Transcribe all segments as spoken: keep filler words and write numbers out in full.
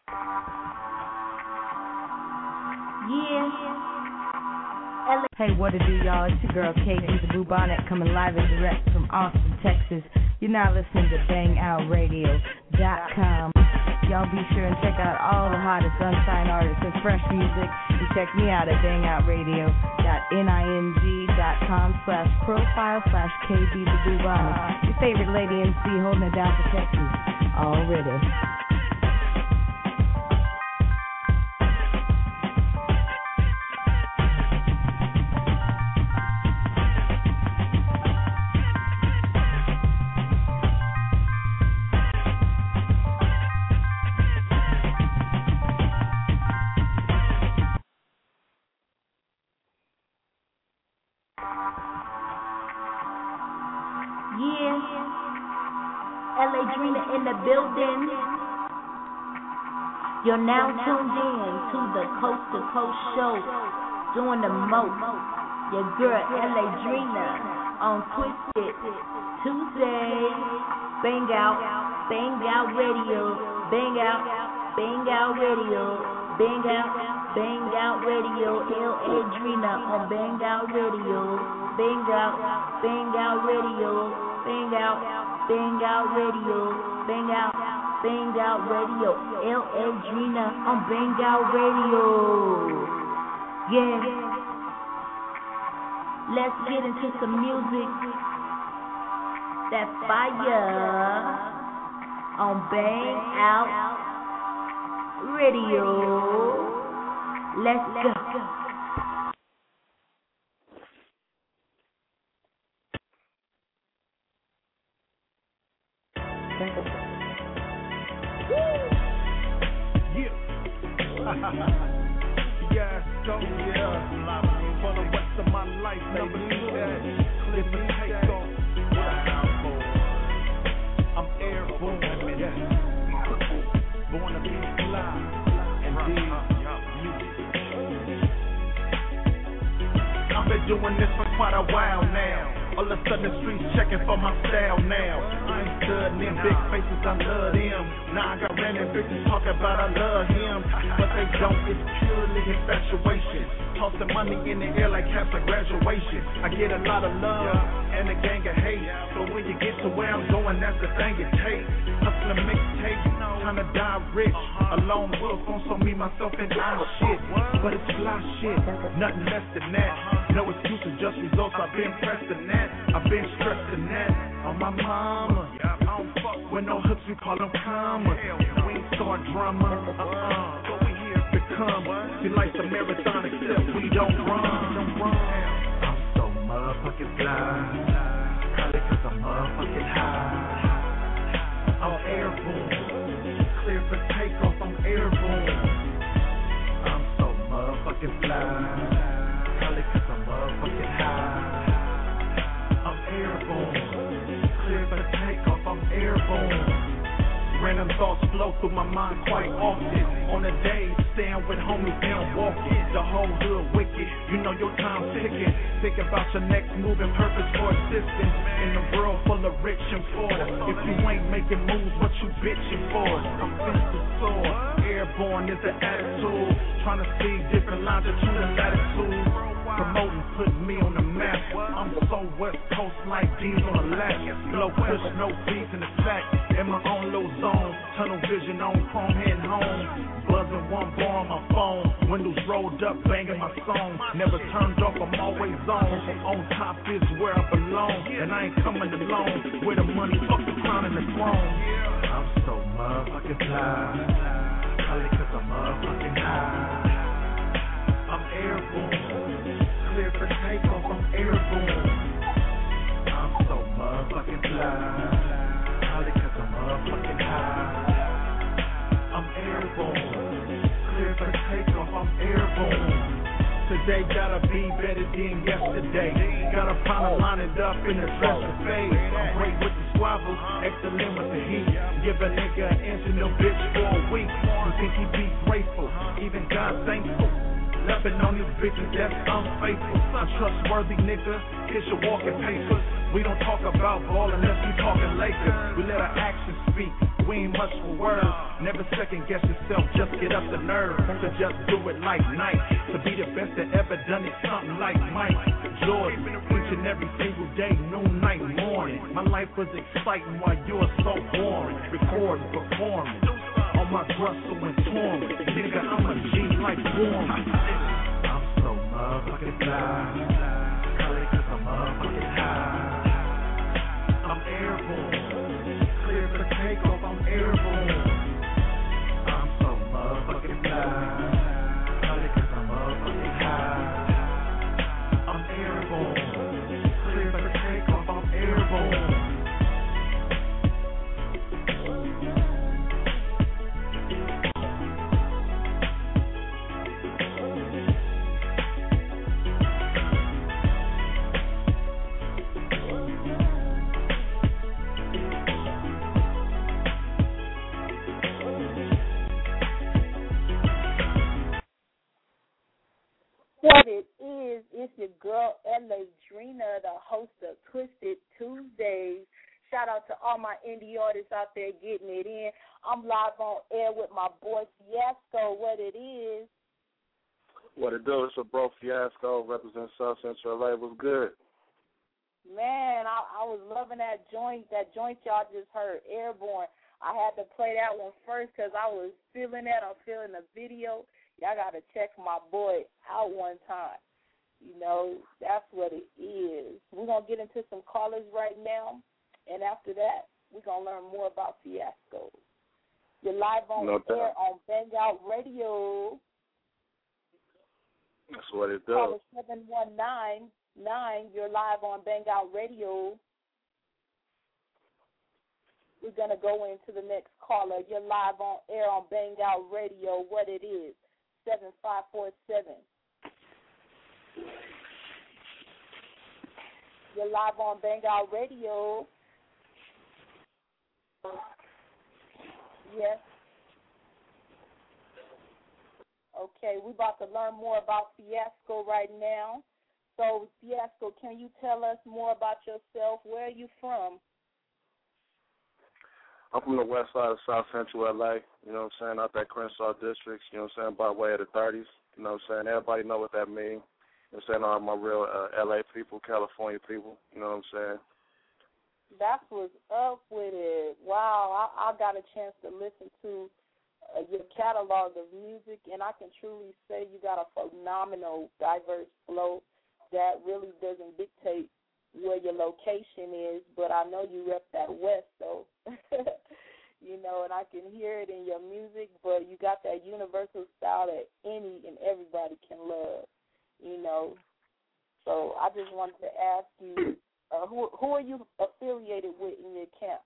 Yeah. Hey, what it do, y'all? It's your girl, K D the Bubonic, coming live and direct from Austin, Texas. You're now listening to bang out radio dot com. Y'all be sure and check out all the hottest unsigned artists and fresh music. And check me out at bang out radio dot ning.com slash profile slash KD the Bubonic. Your favorite lady M C holding it down for Texas already. Building. You're now tuned in to the Coast to Coast show, doing the most. Your girl L A Drina on Twisted Tuesday. Bang out, bang out radio, bang out, bang out radio, bang out, bang out radio. L A Drina on Bang Out Radio, bang out, bang out radio, bang out, bang out radio. Bang out, bang out radio, L A Drina on Bang Out Radio. Yeah. Let's get into some music. That's fire on Bang Out Radio. Let's go. Yeah, so yeah, for the rest of my life, never believe that. Clear for takeoff. I'm airborne, yeah. Born to be fly, indeed. I've been doing this for quite a while now. All of a sudden the streets checking for my style now. I ain't studying them big faces, I love them. Now I got random bitches talking about I love him. But they don't, it's purely infatuation. Tossing money in the air like after graduation. I get a lot of love and a gang of hate. So when you get to where I'm going, that's the thing it takes. Hustling mixtape, time to die rich. A lone wolf on so me, myself, and I shit. But it's fly shit, nothing less than that. No excuses, just results, I've been pressed in that. I've been stressed in that on my mama. I don't fuck with no hooks, we call them commas. We ain't start drama, uh-uh. So we here to come. Feel like the marathon, except we don't run. I'm so motherfucking fly. Probably cause I'm motherfucking high. I'm airborne. Clear for takeoff, I'm airborne. I'm so motherfucking fly. Probably cause I'm motherfucking high. I'm airborne, clear for takeoff, I'm airborne. Random thoughts flow through my mind quite often. On a day, staying with homies, down walking. The whole hood wicked, you know your time's ticking. Think about your next move and purpose for existence. In a world full of rich and poor. If you ain't making moves, what you bitching for? I'm physical sore, airborne is the attitude. Trying to see different longitude and latitude. Promoting, putting me on the map. I'm so west coast like D's on a lap. Blow push, no beats in the sack. In my own little zone. Tunnel vision on, chrome heading home. Buzzing one bar on my phone. Windows rolled up, banging my song. Never turned off, I'm always on. On top is where I belong. And I ain't coming alone. Where the money, fuck the crown and the throne. I'm so motherfucking fly. Probably cause I'm motherfucking high. I'm airborne. Clear for takeoff, I'm airborne. I'm so motherfucking fly. Probably cause I'm motherfucking high. I'm airborne. Clear for takeoff, I'm airborne. Today gotta be better than yesterday. Gotta find a line it up in the dresser phase. I'm great with the squabbles, excellent with the heat. Give a nigga an inch and no bitch for a week. You think he be grateful, even God thankful. Loving on these bitches, that's unfaithful. Untrustworthy nigga, here's your walking papers. We don't talk about ball unless we talking Lakers. We let our actions speak. we ain't much for words. Never second guess yourself, just get up the nerve to just do it like night. To be the best that ever done it, something like Mike Jordan. Preaching every single day, noon, night, morning. My life was exciting while yours so boring. Recording, performing, on my Russell and touring. Nigga, I'm a G like Warren. I'm so motherfucking fly. Probably cause I'm motherfucking high. I'm airborne. Clear for the takeoff, I'm airborne. I'm so motherfucking fly. Probably cause I'm motherfucking high. I'm airborne. Clear for the takeoff, I'm airborne. What it is, it's your girl, Eladrina, the host of Twisted Tuesdays. Shout out to all my indie artists out there getting it in. I'm live on air with my boy, Fiasco. What it is. What it do? It's a bro Fiasco, represent South Central L A. What's good? Man, I, I was loving that joint, that joint y'all just heard, Airborne. I had to play that one first because I was feeling that. I'm feeling the video. Y'all got to check my boy out one time. You know, that's what it is. We're going to get into some callers right now, and after that, we're going to learn more about Fiasco. You're live on no air on Bang Out Radio. That's what it does. Call seven one nine nine. You're live on Bang Out Radio. We're going to go into the next caller. You're live on air on Bang Out Radio. What it is, seven five four seven. You're live on Bang Out Radio. Yes. Okay, we're about to learn more about Fiasco right now. So, Fiasco, can you tell us more about yourself? Where are you from? I'm from the west side of South Central L A, you know what I'm saying, out that Crenshaw districts, you know what I'm saying, by way of the thirties, you know what I'm saying. Everybody know what that means. You know what I'm saying, all my real uh, L A people, California people, you know what I'm saying. That's what's up with it. Wow, I, I got a chance to listen to uh, your catalog of music, and I can truly say you got a phenomenal, diverse flow that really doesn't dictate where your location is, but I know you rep that West, though. You know, and I can hear it in your music, but you got that universal style that any and everybody can love, you know. So I just wanted to ask you, uh, who who are you affiliated with in your camp?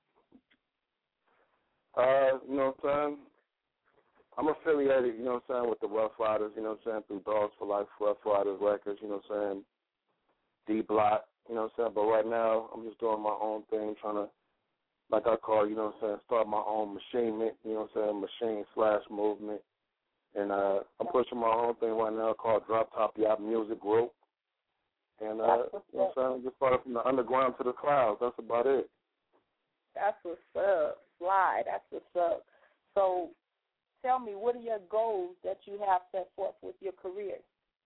Uh, you know what I'm saying? I'm affiliated, you know what I'm saying, with the Rough Riders, you know what I'm saying, through Dogs for Life, Rough Riders Records, you know what I'm saying, D-Block, you know what I'm saying, but right now I'm just doing my own thing, trying to, like I call, you know what I'm saying, start my own machine, you know what I'm saying, machine slash movement, and uh, I'm pushing my own thing right now called Drop Top Yacht Music Group, and, uh, you know what I'm saying, just started from the underground to the clouds, that's about it. That's what's up, Fly, that's what's up. So tell me, what are your goals that you have set forth with your career?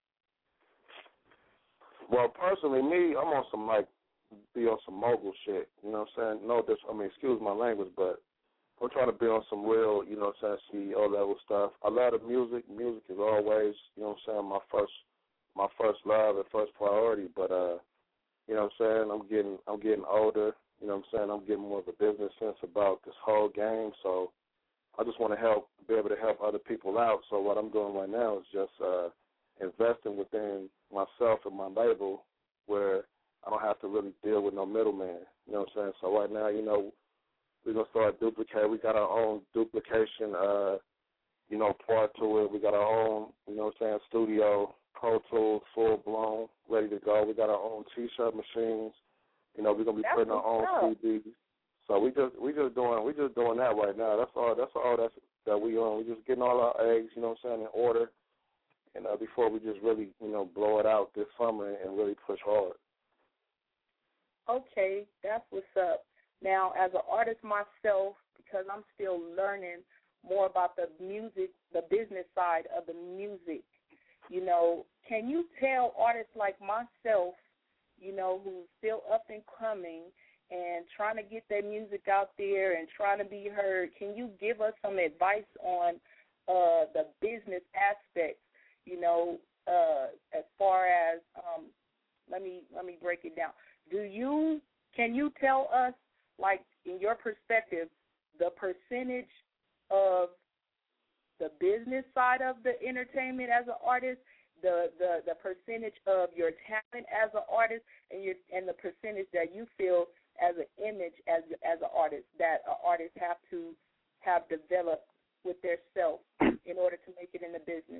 Well, personally, me, I'm on some, like, be on some mogul shit, you know what I'm saying? No, this, I mean, excuse my language, but I'm trying to be on some real, you know what I'm saying, C E O level stuff. I love the music. Music is always, you know what I'm saying, my first my first love and first priority, but, uh, you know what I'm saying, I'm getting, I'm getting older, you know what I'm saying, I'm getting more of a business sense about this whole game, so I just want to help, be able to help other people out. So what I'm doing right now is just uh, investing within myself and my label where I don't have to really deal with no middleman. You know what I'm saying? So right now, you know, we're going to start duplicating. We got our own duplication, uh, you know, part to it. We got our own, you know what I'm saying, studio, Pro Tools, full-blown, ready to go. We got our own T-shirt machines. You know, we're going to be putting our own C Ds. So we just we just doing we just doing that right now. That's all that's all that's that we on. We just getting all our eggs, you know what I'm saying, in order. And uh, before we just really, you know, blow it out this summer and really push hard. Okay, that's what's up. Now, as an artist myself, because I'm still learning more about the music, the business side of the music. You know, can you tell artists like myself, you know, who's still up and coming and trying to get their music out there and trying to be heard, can you give us some advice on uh, the business aspects, you know, uh, as far as, um, let me let me break it down. Do you, can you tell us, like, in your perspective, the percentage of the business side of the entertainment as an artist, the, the, the percentage of your talent as an artist, and your and the percentage that you feel as an image as as an artist that an artist have to have developed with their self in order to make it in the business?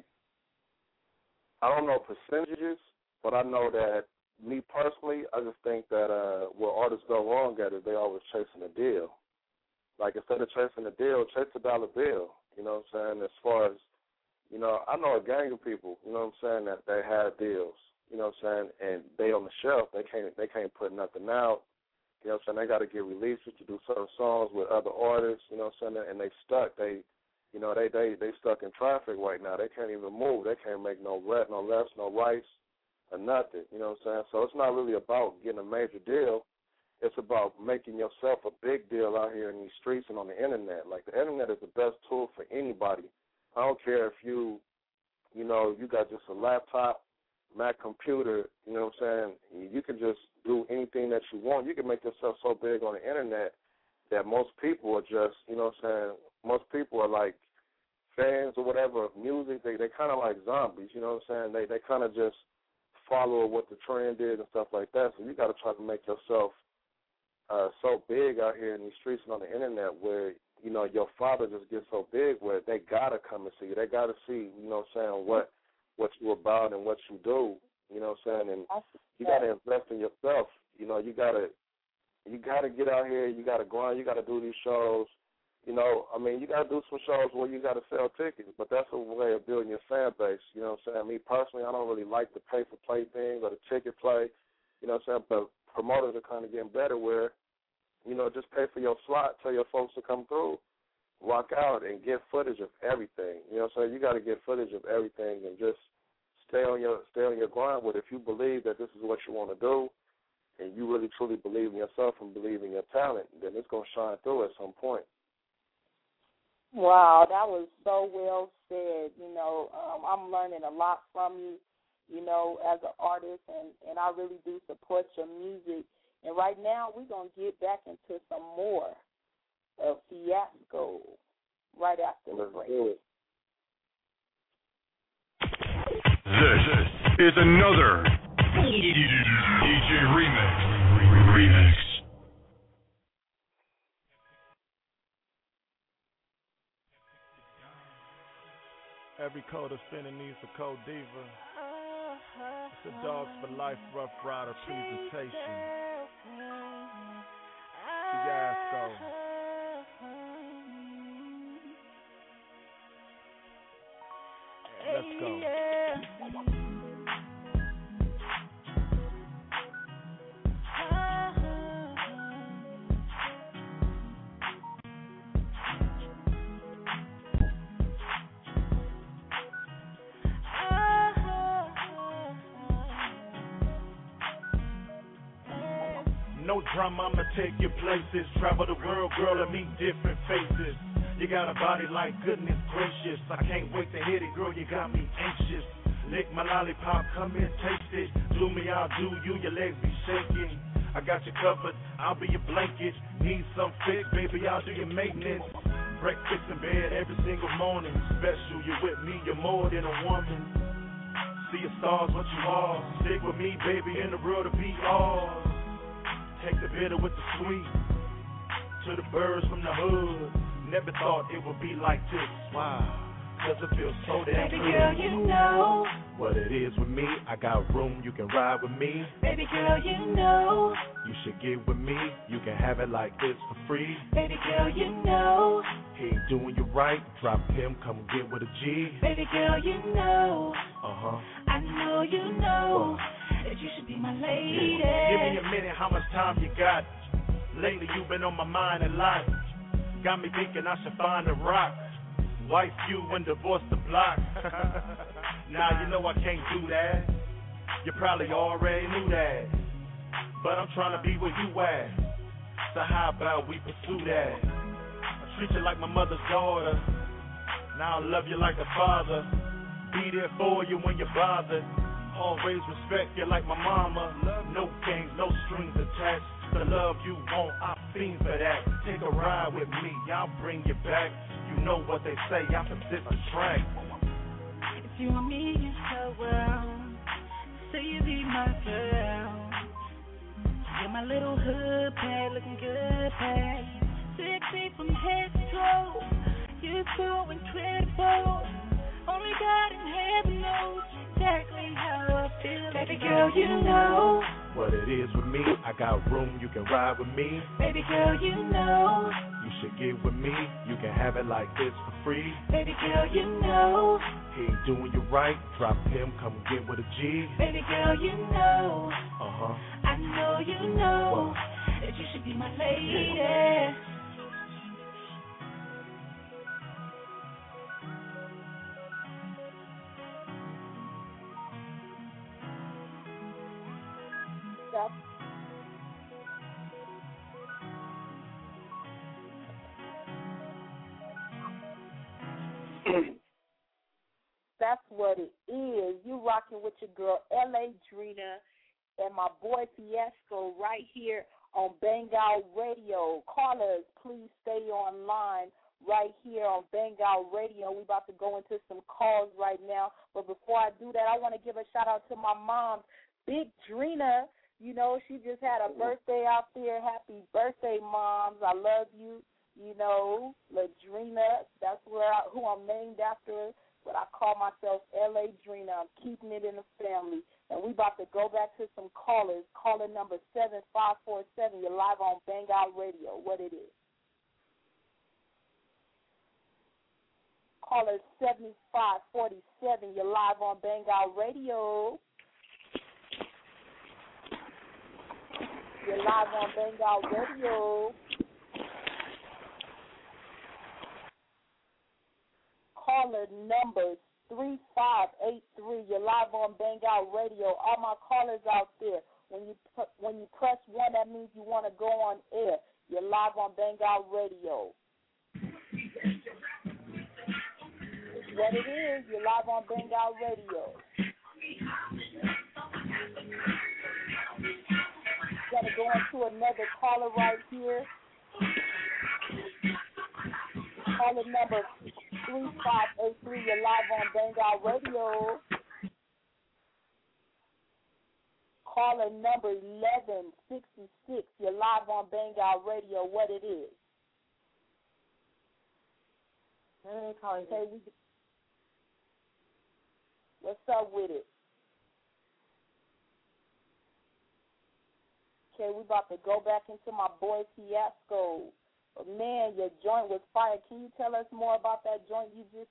I don't know percentages, but I know that me personally, I just think that uh, where artists go wrong at is they always chasing a deal. Like, instead of chasing a deal, chase a dollar bill. You know what I'm saying? As far as, you know, I know a gang of people, you know what I'm saying, that they have deals, you know what I'm saying, and they on the shelf, they can't they can't put nothing out. You know what I'm saying? They got to get releases to do certain songs with other artists, you know what I'm saying, and they stuck. They, you know, they, they, they stuck in traffic right now. They can't even move. They can't make no rent, no lefts, no rights, or nothing, you know what I'm saying? So it's not really about getting a major deal. It's about making yourself a big deal out here in these streets and on the Internet. Like, the Internet is the best tool for anybody. I don't care if you, you know, you got just a laptop, Mac computer, you know what I'm saying? You can just do anything that you want. You can make yourself so big on the Internet that most people are just, you know what I'm saying, most people are like fans or whatever of music. They they kind of like zombies, you know what I'm saying? They they kind of just follow what the trend is and stuff like that. So you got to try to make yourself uh, so big out here in these streets and on the Internet where, you know, your father just gets so big where they got to come and see you. They got to see, you know what I'm saying, what, what you're about and what you do, you know what I'm saying? And you got to invest in yourself. You know, you got to you got to get out here. You got to grind. You got to do these shows. You know, I mean, you got to do some shows where you got to sell tickets, but that's a way of building your fan base. You know what I'm saying? Me personally, I don't really like the pay-for-play thing or the ticket play. You know what I'm saying? But promoters are kind of getting better where, you know, just pay for your slot, tell your folks to come through, walk out, and get footage of everything. You know what I'm saying? You got to get footage of everything and just stay on your stay on your grind with it. If you believe that this is what you want to do and you really truly believe in yourself and believe in your talent, then it's going to shine through at some point. Wow, that was so well said. You know, um, I'm learning a lot from you, you know, as an artist, and, and I really do support your music. And right now we're going to get back into some more of Fiasco right after the break. This is another D J Remix. Remix. Every code of spinning needs a code diva. It's a Dogs for Life Rough Rider presentation. Fiasco. Let's go. No drama, I'ma take your places. Travel the world, girl, and meet different faces. You got a body like goodness gracious. I can't wait to hit it, girl, you got me anxious. Lick my lollipop, come and taste it. Do me, I'll do you, your legs be shaking. I got you covered, I'll be your blanket. Need some fix, baby, I'll do your maintenance. Breakfast in bed every single morning. Special, you're with me, you're more than a woman. See your stars, what you are. Stick with me, baby, in the world to be ours. Take the bitter with the sweet. To the birds from the hood. Never thought it would be like this. Wow, cause it feels so damn good. Baby girl, you know what it is with me. I got room, you can ride with me. Baby girl, you know you should get with me. You can have it like this for free. Baby girl, you know he ain't doing you right. Drop him, come get with a G. Baby girl, you know Uh-huh. I know you know what? That you should be my lady. Give me a minute, how much time you got? Lately you've been on my mind a lot. Got me thinking I should find a rock, wife you and divorce the block. Now you know I can't do that. You probably already knew that. But I'm trying to be where you at. So how about we pursue that? I treat you like my mother's daughter. Now I love you like a father. Be there for you when you're bothered. Always respect you like my mama. No games, no strings attached. The love you want, I fiend for that. Take a ride with me, I'll bring you back. You know what they say, after this a track. If you want me, you so well. Say you be my girl. You're my little hood pad, looking good pad. Sexy from head to toe. You're so incredible. Only God in heaven knows exactly how I feel. Baby girl, you know what it is with me. I got room, you can ride with me. Baby girl, you know you should get with me. You can have it like this for free. Baby girl, you know he ain't doing you right. Drop him, come get with a G. Baby girl, you know uh-huh. I know you know what? That you should be my lady. Yeah. That's what it is. You rocking with your girl L A Drina and my boy Fiasco right here on Bang Out Radio. Callers, please stay online right here on Bang Out Radio. We're about to go into some calls right now. But before I do that, I want to give a shout out to my mom, Big Drina. You know, she just had a birthday out there. Happy birthday, moms. I love you. You know, Ladrina, that's where I, who I'm named after, but I call myself L A Drina. I'm keeping it in the family. And we about to go back to some callers. Caller number seven five four seven. You're live on Bang Out Radio. What it is? Caller seventy-five forty-seven. You're live on Bang Out Radio. You're live on Bang Out Radio. Caller number three five eight three. You're live on Bang Out Radio. All my callers out there, when you when you press one, that means you want to go on air. You're live on Bang Out Radio. What it is, you're live on Bang Out Radio. Gonna go into another caller right here. Caller number three five eight three. You're live on Bang Out Radio. Caller number eleven sixty-six. You're live on Bang Out Radio. What it is? Okay, we, what's up with it? Okay, we about to go back into my boy Fiasco. But man, your joint was fire. Can you tell us more about that joint you just?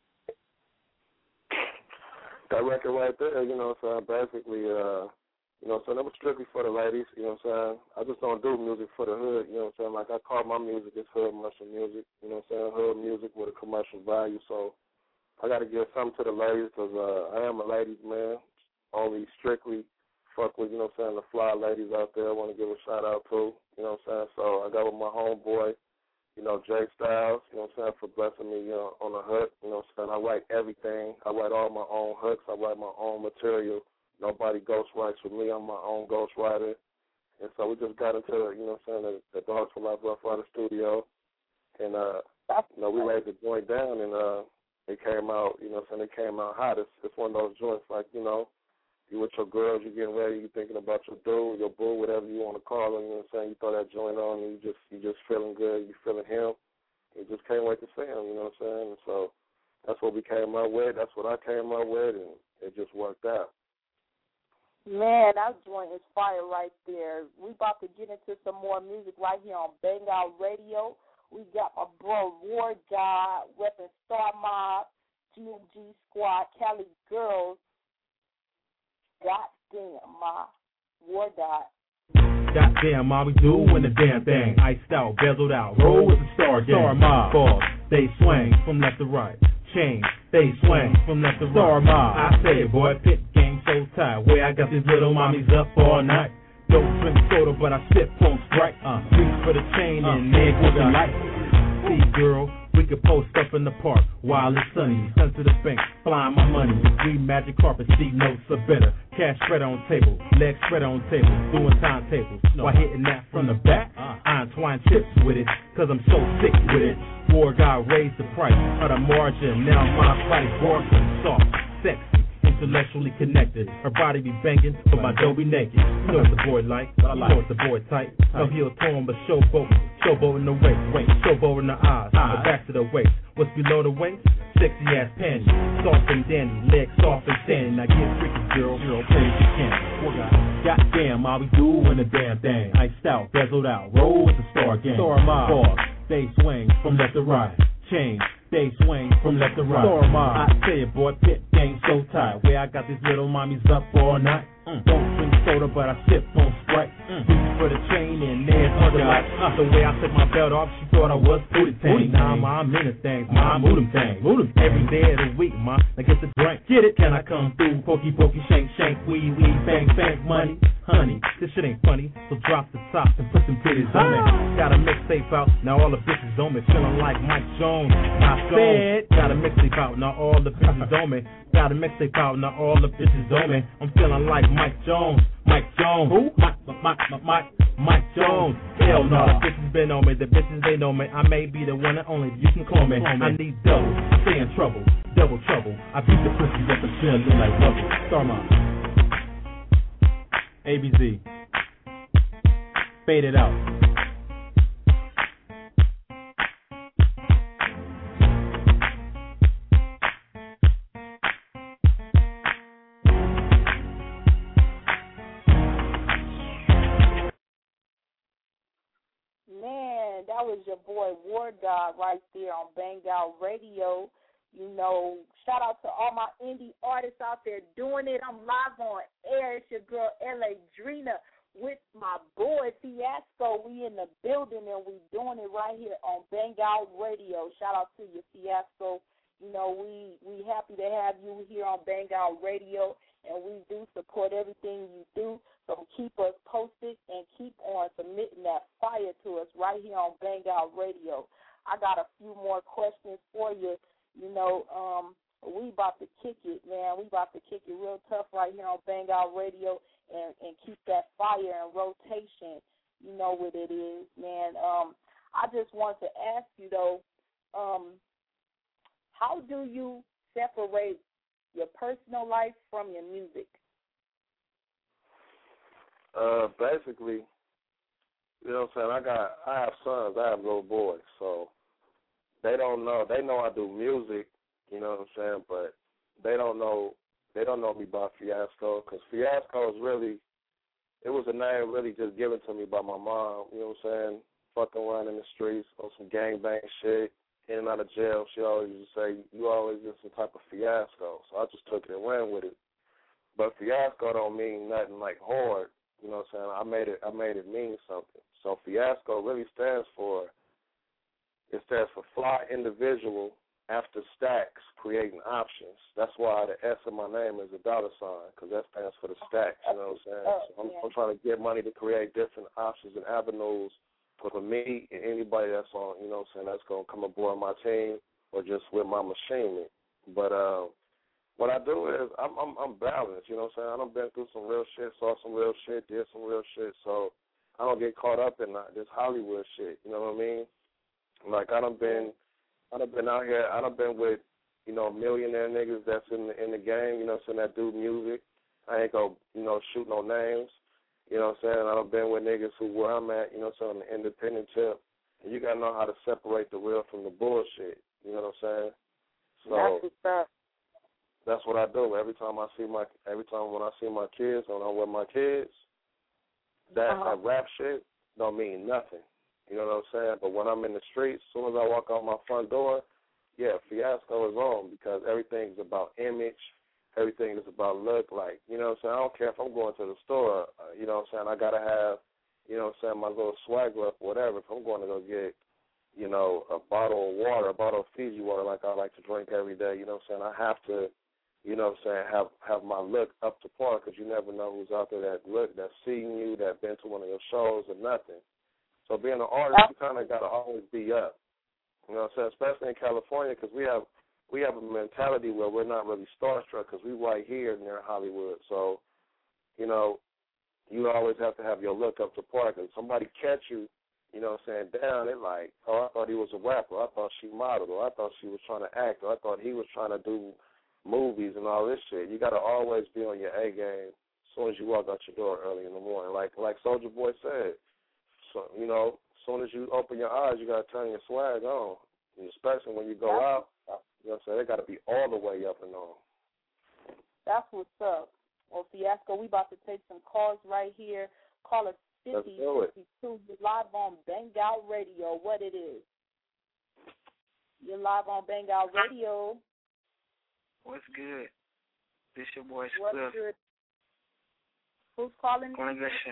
That record right there, you know, so basically, uh, you know, so that was strictly for the ladies, you know what I'm saying? I just don't do music for the hood, you know what I'm saying? Like, I call my music, it's hood commercial music, you know what I'm saying? Hood music with a commercial value, so I got to give something to the ladies because uh, I am a ladies' man, only strictly fuck with, you know what I'm saying, the fly ladies out there I want to give a shout-out to, you know what I'm saying? So I got with my homeboy, you know, Jay Styles, you know what I'm saying, for blessing me, you know, on the hook, you know what I'm saying? I write everything. I write all my own hooks. I write my own material. Nobody ghostwrites with me. I'm my own ghostwriter. And so we just got into, you know what I'm saying, the, the Dogs for Life Rough Rider studio. And, uh, you know, we laid the joint down, and uh, it came out, you know what I'm saying, it came out hot. It's, it's one of those joints like, you know, you with your girls, you getting ready, you thinking about your dude, your boo, whatever you want to call him, you know what I'm saying, you throw that joint on, and you just, you just feeling good, you feeling him. You just can't wait to see him, you know what I'm saying? And so that's what we came up with. That's what I came up with, and it just worked out. Man, that joint is fire right there. We about to get into some more music right here on Bang Out Radio. We got my bro War God, Weapon Star Mob, G M G Squad, Cali Girls. Goddamn, my War God. Goddamn, all we doing the damn thing. Iced out, bezeled out, roll with the star game. Star mob, balls, they swing from left to right. Chain, they swing from left to right. Star mob, I say it, boy, pit game so tight. Where I got these little mommies up all night. Don't drink soda, but I sip on Sprite. Uh, reach for the chain uh, and egg with the light. See, girl, we could post up in the park while it's sunny. Sun to the bank, flying my money. Green magic carpet, C notes are better. Cash spread on table, legs spread on table. Doing timetables while hitting that from the back. I entwine chips with it, cause I'm so sick with it. War God raised the price of the margin. Now my body's working, soft, sexy, intellectually connected. Her body be banging, but my dough be naked. You know what the boy like, you know what the boy tight. No heel torn, but showboat, showboat in the waist, wait, showboat in the eyes, the back to the waist. What's below the waist? Sexy ass panties, soft and dandy, legs soft and sandy. Now get freaky, girl, girl, play if you can. Goddamn, all we doing the damn thing. Iced out, bezeled out, roll with the star game. Star mob, ball, they swing from left to right. Chain, they swing from left to right. Star mob, I say it, boy, pit game so tight. Where I got these little mommies up all night. Mm. Don't drink soda, but I sip on Sprite. Mm. Reach for the chain and there's other light. Uh, the way I took my belt off, she thought I was booty tang. Now I'm in the things, ma, I move them things. Every day of the week, ma, I get the drink. Get it? Can I come through? Pokey, pokey, shank, shank, wee, wee, bang, bang, money. Honey, this shit ain't funny, so drop the top and put some titties on me. Got a mixtape out, now all the bitches on me. Feeling like Mike Jones, Mike Jones. Got a mixtape out, now all the bitches on me. Got a mixtape out, now all the bitches on me. I'm feeling like Mike Jones, Mike Jones. Who? Mike, Mike, Mike, Mike, Mike Jones. Hell no, the bitches been on me, the bitches they know me. I may be the one and only, you can call me. I need double, stay in trouble, double trouble. I beat the pussy up and feeling like rubble. Starma. A B Z. Fade it out. Man, that was your boy War God right there on Bang Out Radio. You know, shout out to all my indie artists out there doing it. I'm live on air. It's your girl, L A Drina, with my boy, Fiasco. We in the building, and we doing it right here on Bang Out Radio. Shout out to you, Fiasco. You know, we, we happy to have you here on Bang Out Radio, and we do support everything you do. So keep us posted and keep on submitting that fire to us right here on Bang Out Radio. I got a few more questions for you. You know, um, we about to kick it, man. We about to kick it real tough right here on Bang Out Radio and, and keep that fire in rotation. You know what it is, man. Um, I just want to ask you, though, um, how do you separate your personal life from your music? Uh, basically, you know what I'm saying, I got, I have sons, I have little boys, so they don't know. They know I do music, you know what I'm saying, but they don't know. They don't know me by Fiasco, because Fiasco is really, it was a name really just given to me by my mom. You know what I'm saying? Fucking around in the streets on some gangbang shit, in and out of jail. She always used to say, "You always get some type of fiasco." So I just took it and ran with it. But fiasco don't mean nothing like hard. You know what I'm saying? I made it. I made it mean something. So fiasco really stands for. It stands for fly individual after stacks creating options. That's why the S in my name is a dollar sign, because that stands for the stacks, you know what I'm saying? So I'm, I'm trying to get money to create different options and avenues for me and anybody that's on, you know what I'm saying, that's going to come aboard my team or just with my machinery. But uh, what I do is I'm, I'm, I'm balanced, you know what I'm saying? I done been through some real shit, saw some real shit, did some real shit, so I don't get caught up in that, this Hollywood shit, you know what I mean? Like, I done been, I done been out here, I done been with, you know, millionaire niggas that's in the, in the game, you know what I'm saying, that do music. I ain't gonna, you know, shoot no names, you know what I'm saying. I done been with niggas who where I'm at, you know what I'm saying, on the independent tip. And you gotta know how to separate the real from the bullshit, you know what I'm saying. So that's, that. that's what I do. Every time I see my, every time when I see my kids, when I'm with my kids, that, uh-huh. that rap shit don't mean nothing. You know what I'm saying? But when I'm in the streets, as soon as I walk out my front door, yeah, fiasco is on, because everything is about image. Everything is about look. Like, you know what I'm saying? I don't care if I'm going to the store. Uh, you know what I'm saying? I got to have you know what I'm saying, my little swagger up or whatever, if I'm going to go get, you know, a bottle of water, a bottle of Fiji water like I like to drink every day, you know what I'm saying, I have to, you know what I'm saying, have, have my look up to par because you never know who's out there that look, that's seeing you, that been to one of your shows or nothing. So being an artist, you kind of got to always be up. You know what I'm saying, especially in California because we have, we have a mentality where we're not really starstruck because we right here near Hollywood. So, you know, you always have to have your look up to par because somebody catch you, you know what I'm saying, down, they're like, oh, I thought he was a rapper. I thought she modeled, or I thought she was trying to act, or I thought he was trying to do movies and all this shit. You got to always be on your A game as soon as you walk out your door early in the morning. Like like Soulja Boy said, so, you know, as soon as you open your eyes, you got to turn your swag on, and especially when you go out, you know what I'm saying, they got to be all the way up and on. That's what's up. Well, Fiasco, we about to take some calls right here. Call us fifty fifty-two. You're live on Bang Out Radio. What it is? You're live on Bang Out Radio. What's good? This your boy What's Spliff. good? Who's calling? I'm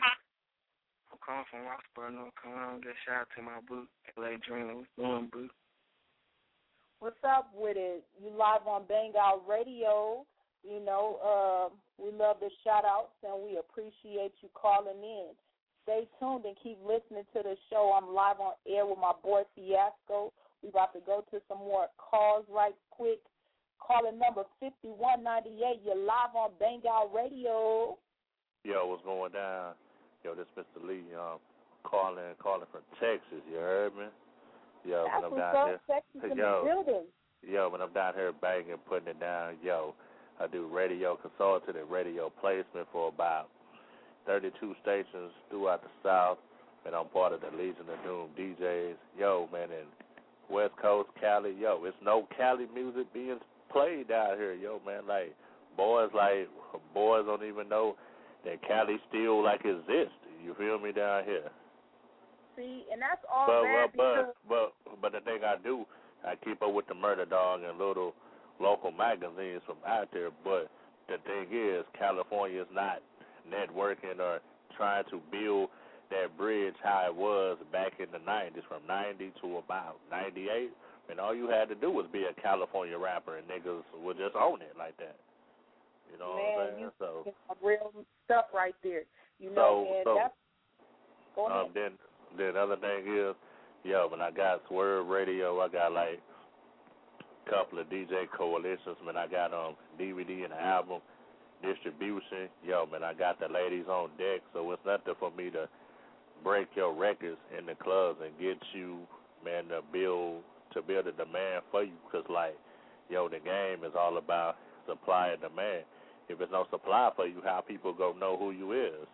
calling from Roxborough, North Carolina. Good shout out to my boo, L A Dreamer. What's doing, boo? What's up with it? You live on Bang Out Radio. You know, uh, we love the shout-outs, and we appreciate you calling in. Stay tuned and keep listening to the show. I'm live on air with my boy Fiasco. We about to go to some more calls right quick. Calling number fifty-one ninety-eight. You're live on Bang Out Radio. Yo, what's going down? Yo, this is Mister Lee um, calling calling from Texas. You heard me? Yo, That's when I'm what's down up, here, Texas in yo, the building. Yo, when I'm down here banging, putting it down, yo, I do radio consulting and radio placement for about thirty-two stations throughout the South, and I'm part of the Legion of Doom D Js. Yo, man, in West Coast, Cali, yo, it's no Cali music being played down here, yo, man. Like, boys, like, boys don't even know that Cali still, like, exists. You feel me down here? See, and that's all but, bad but, but, but, but the thing I do, I keep up with the Murder Dog and little local magazines from out there, but the thing is, California is not networking or trying to build that bridge how it was back in the nineties, from ninety to about ninety-eight, and all you had to do was be a California rapper, and niggas would just own it like that. You know Man, what I'm saying? you So, real stuff right there. You know, so, and so that's, go ahead. um, then, then the other thing is, yo, when I got Swerve Radio, I got like couple of D J coalitions, man. I got um D V D and album distribution. Yo, man, I got the ladies on deck, so it's nothing for me to break your records in the clubs and get you, man, to build to build a demand for you. Because, like, yo, the game is all about supply and demand. If there's no supply for you, how people go know who you is?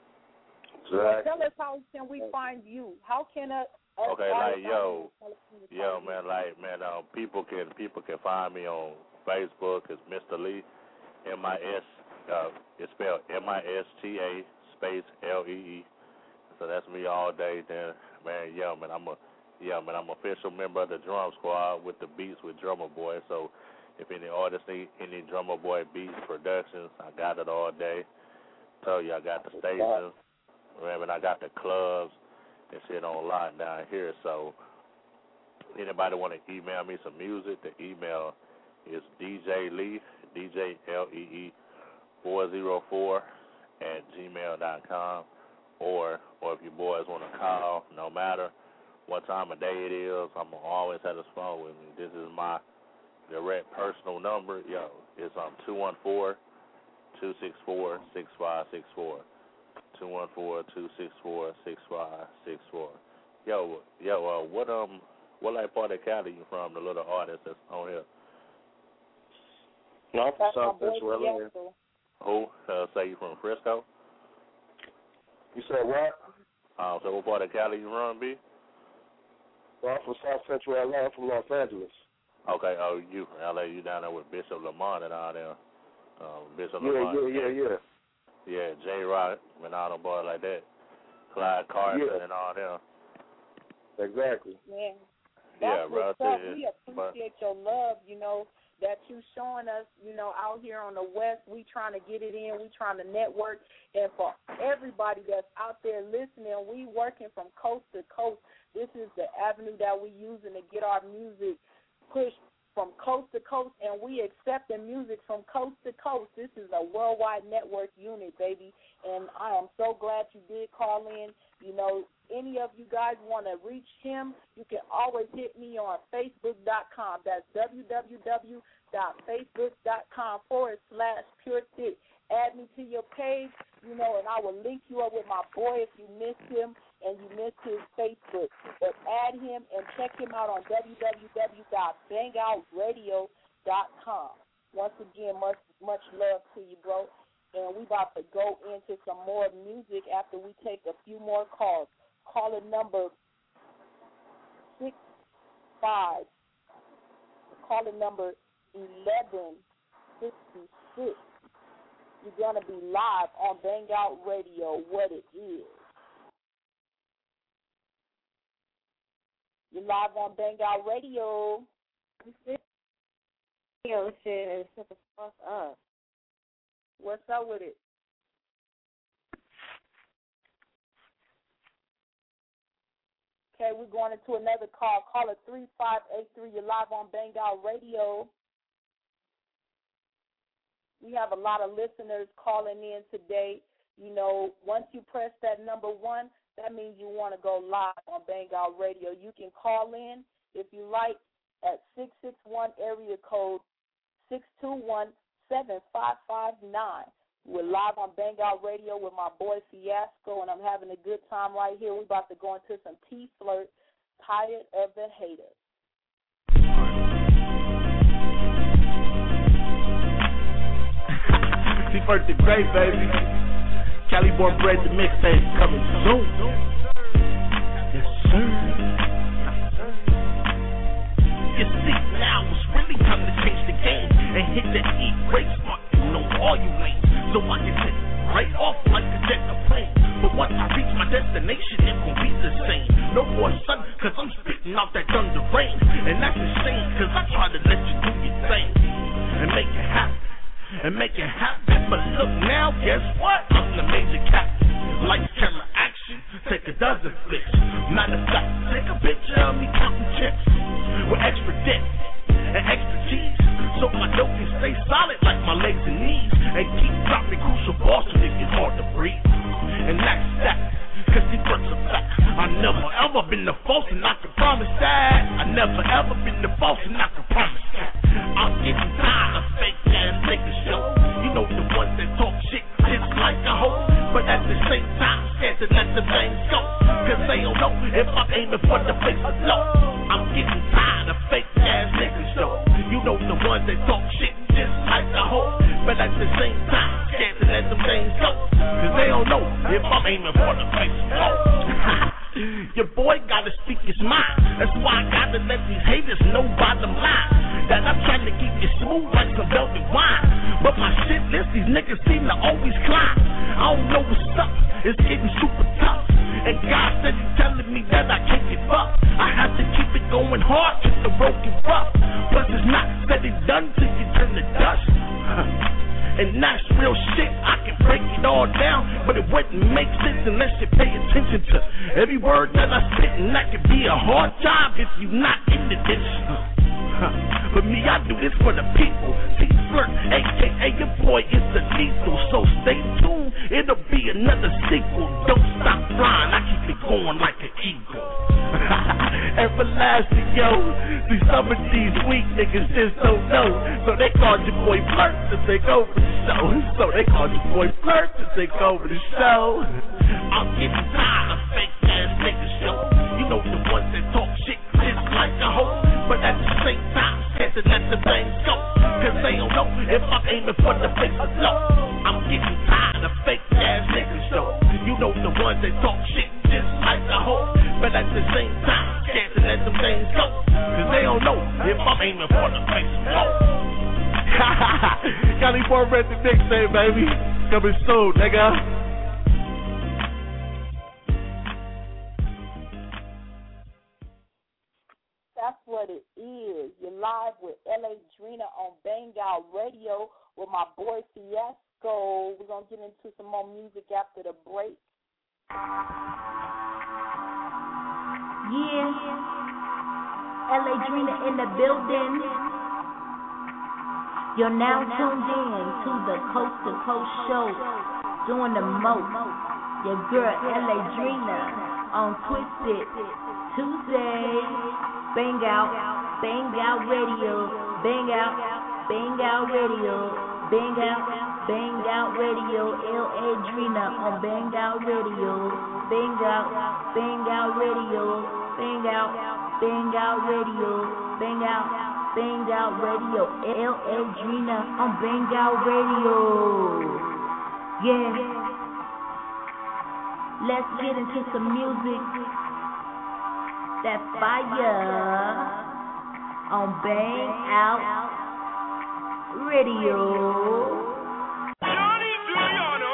Well, tell us, how can we find you? How can a Okay, like, yo, yo, man, like, man, um, people can people can find me on Facebook. It's Mister Lee, M I S, uh, it's spelled M I S T A space L E E. So that's me all day. Then, man, yo, man, I'm a, yeah, man, I'm an official member of the Drum Squad with the Beats with Drummer Boy. So if any artists need any Drummer Boy beats productions, I got it all day. Tell you, I got the stations, man, I got the clubs and shit on line down here. So anybody want to email me some music, the email is D J Lee, D J L E E four oh four at gmail dot com, or or if you boys want to call, no matter what time of day it is, I'm going to always have this phone with me. This is my direct personal number. Yo, it's um two one four, two six four, six five six four. two one four, two six four, six five six four. Yo, yo, uh, what um, what like part of Cali you from? The little artist that's on here. No, I'm from South Central L A. Who? Uh, say you from Frisco? You said what? Um, so what part of Cali you from, B? Well, I'm from South Central L A. I'm from Los Angeles. Okay. Oh, you from L A? You down there with Bishop Lamont and all them? Um, Bishop yeah, Lamont. Yeah, yeah, yeah, yeah. J Rock and all them boys like that. Clyde Carson yeah. and all them. Exactly. Man, yeah, that's bro. what's up. We appreciate but, your love. You know, that you showing us, you know, out here on the West. We trying to get it in. We trying to network. And for everybody that's out there listening, we working from coast to coast. This is the avenue that we using to get our music pushed from coast to coast, and we accepting music from coast to coast. This is a worldwide network unit, baby, and I am so glad you did call in. You know, any of you guys want to reach him, you can always hit me on Facebook dot com. That's www.facebook.com forward slash Pure Thick. Add me to your page, you know, and I will link you up with my boy if you missed him and you missed his Facebook. But add him and check him out on www dot bang out radio dot com. Once again, much much love to you, bro. And we about to go into some more music after we take a few more calls. Caller number six five. Caller number eleven sixty-six. You're going to be live on Bang Out Radio, what it is. You're live on Bang Out Radio. Yo, shit, shut the fuck up. What's up with it? Okay, we're going into another call. Caller three five eight three. You're live on Bang Out Radio. We have a lot of listeners calling in today. You know, once you press that number one, that means you want to go live on Bang Out Radio. You can call in, if you like, at six six one area code six two one seven five five nine. We're live on Bang Out Radio with my boy Fiasco, and I'm having a good time right here. We're about to go into some T-Flirt, Tired of the Haters. T-Flirt the great, baby. Cali born bred the mixtape coming soon. Yes, sir. You see, now it's really time to change the game and hit that E-race mark, you know, all you lanes. So I can take right off like a jet plane. But once I reach my destination, it won't be the same. No more sun, cause I'm spitting out that thunder rain. And that's a shame, cause I try to let you do your thing and make it happen. And make it happen, but look now, guess what? I'm the major captain. Lights, camera, action, take a dozen flicks. Matter of fact, take a picture of me counting chips with extra dip and extra cheese, so my dough can stay solid like my legs and knees, and keep dropping crucial balls so it gets hard to breathe. And that's that, cause these works are fact. I never ever been the false, and I can promise that. I never ever been the false, and I can promise that. I'm getting tired of fake ass niggas, yo. You know the ones that talk shit just like a hoe, but at the same time scared to let the things go, cause they don't know if I'm aiming for the face or no. I'm getting tired of fake ass niggas, yo. You know the ones that talk shit just like a hoe, but at the same time scared to let them things go, cause they don't know if I'm aiming for the face or no. Your boy gotta speak his mind. That's why I gotta let these haters know bottom line that I'm trying to keep it smooth like some velvet wine. But my shit list, these niggas seem to always climb. I don't know what's up, it's getting super tough. And God said he's telling me that I can't give up. I have to keep it going hard till the road get rough. Plus it's not said it's done till you turn to dust. And that's real shit, I can break it all down, but it wouldn't make sense unless you pay attention to every word that I spit, and that could be a hard job if you're not in the ditch. But me, I do this for the people. T-Flirt, a k a your boy is the lethal, so stay tuned, it'll be another sequel. Don't stop flying, I keep it going like an eagle. Everlasting, yo. See, some of these weak niggas just don't know, so they called your boy Flirt to take over the show. So they called your boy Flirt to take over the show. I'm getting tired of fake ass niggas, yo. You know the ones that talk shit just like a hoe, but at the same time scared to let the things go, cause they don't know if I'm aiming for the face or no. I'm getting tired of fake ass niggas, yo. You know the ones that talk shit just like a hoe, but at the same time scared to let them things go, cause they don't know if I'm aiming for the face or no. Cali born bred the mixtape, baby. Coming soon, nigga. That's what it is. You're live with L A Dream Drina on Bang Out Radio with my boy Fiasco. We're going to get into some more music after the break. Yeah. L A Drina in the building. You're now tuned in to the Coast to Coast show, doing the most. Your girl L A Drina on Twisted Tuesday. Bang Out, Bang Out Radio, Bang Out, Bang Out Radio, Bang Out, Bang Out Radio. L A Drina on Bang Out Radio, Bang Out, Bang Out Radio, Bang Out, Bang Out Radio, Bang Out, Bang Out Radio. L A Drina on Bang Out Radio. Yeah. Let's get into some music. That fire on Bang Out Radio. Johnny Giuliano.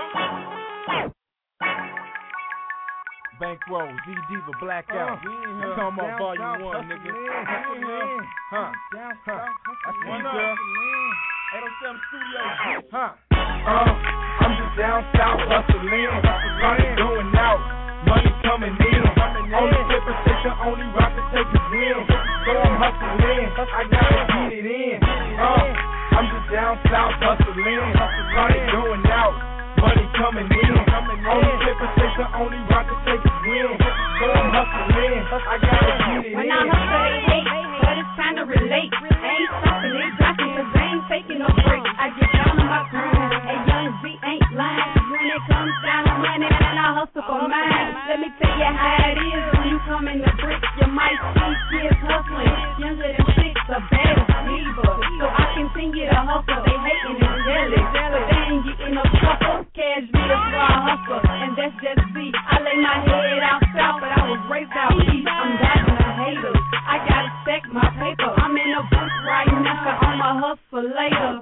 Bankroll, Z Diva, Blackout. Uh, Come on, volume one, nigga. Huh? Huh? That's one girl. eight oh seven Studios. Huh? Uh, I'm just down south hustling, money going out, money coming in. Only paper station, only rock to take his win. So I'm hustling, I gotta get it in. Uh, I'm just down south hustling, money going out, money coming in. Only paper station, only rock to take his win. So I'm hustling, I gotta get it in. When I hustle, they hate, but it's time to relate. I ain't stopping, they dropping, cause they ain't taking no break. I get down on my grind, and young Z ain't lying. When it comes down to money, and I hustle for mine. Let me tell you how it is when you come in the brick. You might see kids hustling, younger than six, the baddest neither. So I continue to hustle, they hating and jealous, but they ain't getting no trouble. Cash me, that's why I hustle, and that's just me. I lay my head out south, but I was raised out east. I'm dodging the haters, I gotta stack my paper. I'm in the booth right now, so I'ma hustle later.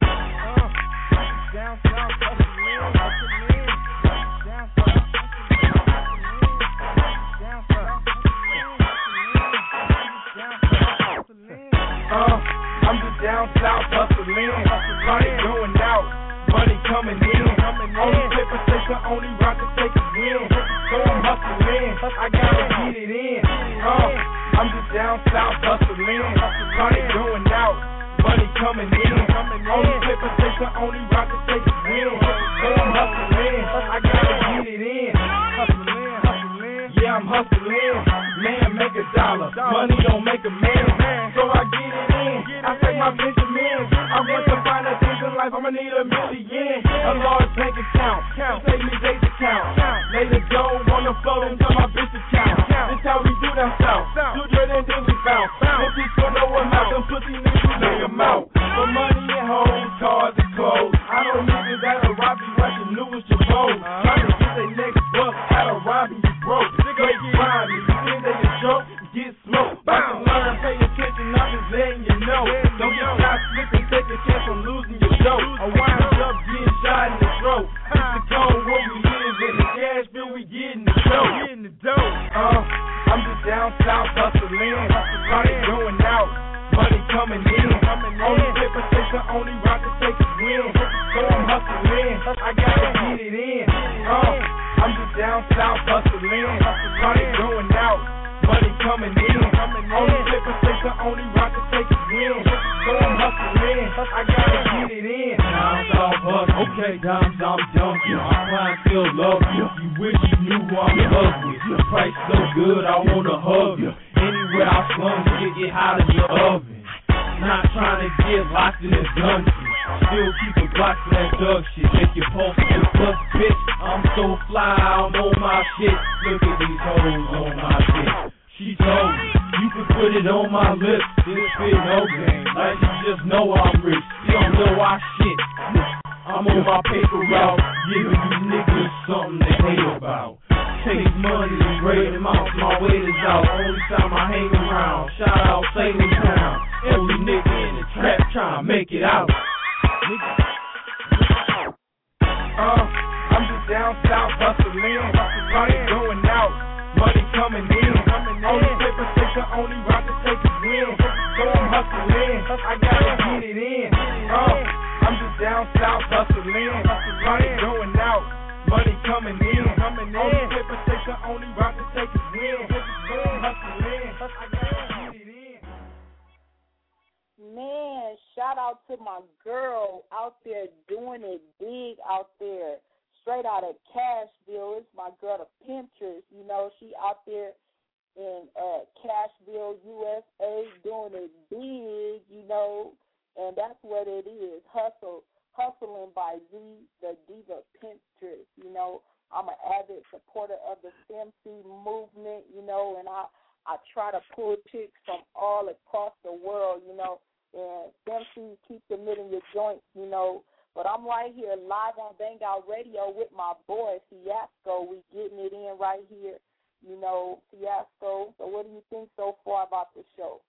Down south hustling, hustling. Down south, down south, Uh, I'm just down south hustling, money going out, money coming in. Only paper station, only rock to take his win. So I'm hustling, I gotta get it in. Uh, I'm just down south hustling, money going out, money coming in. Only paper station, only rock to take his win. So I'm hustling, I gotta get it in. Hustling, hustling, yeah I'm hustling. Man make a dollar, money don't make a man. So I get it in, I take my Benjamins. I want to find a things in life, I'ma need a million. A large bank account, save me days account. Lay the dough on the floor and tell my bitch account. This how we do down south, do good and then we bounce. Bitches for no amount, them pussy niggas lay them out. For money and hoes, cars and clothes. I don't niggas that'll rob you like the newest your road. Trying to get their next buck out of robbing you broke. Straight grinding, you think they can joke, get smoked. About to learn, pay attention, I'm just letting you know. Don't get shot slipping, take a chance on losing your dough. I wind up getting shot in the throat. It's the cold where we live in the Cashville, we getting the dough. Getting the dough. Uh, I'm just down south hustling, money going out, money coming in. Only paper station, only rock to take his win. So I'm hustling, I gotta get it in. Uh, I'm just down south hustling, money going out, money coming in. Only paper station, only rock to take his win. So I'm hustling, I gotta get it in. Down south hustle, okay, down south dump you. My client still love you. You wish you knew who I'm in love with. The price so good, I wanna hug you. Anywhere I slum, you get hot in your oven. Not trying to get locked in a dungeon. Still keep a block for that dog shit. Make your pulse get bust, bitch. I'm so fly, I'm on my shit. Look at these hoes on my dick. She told me, you can put it on my lips. This shit no game, like you just know I'm rich. You don't know I shit. I'm on my paper route, giving you niggas something to hate about. Take money and grade them out, my weight is out. Only time I hang around, shout out Salem Town. Every nigga in the trap trying to make it out. Uh, I'm just down south hustling, money going out, money coming in. Only paper station, only rock to take his win. So I'm hustling, I gotta get it down south, hustling, money going out, money coming in. Coming in. Only paper station, only rock to take is win. Hustling, hustling, it in. Man, shout out to my girl out there doing it big out there. Straight out of Cashville. It's my girl, the Pinterest. You know, she out there in uh, Cashville, U S A, doing it big, you know, and that's what it is. Hustle, hustling by Z, the Diva Pinterest. You know, I'm an avid supporter of the FemC movement, you know, and I, I try to pull chicks from all across the world, you know, and FemC keep them in your joints, you know. But I'm right here live on Bang Out Radio with my boy, Fiasco. We getting it in right here, you know, Fiasco. So what do you think so far about the show?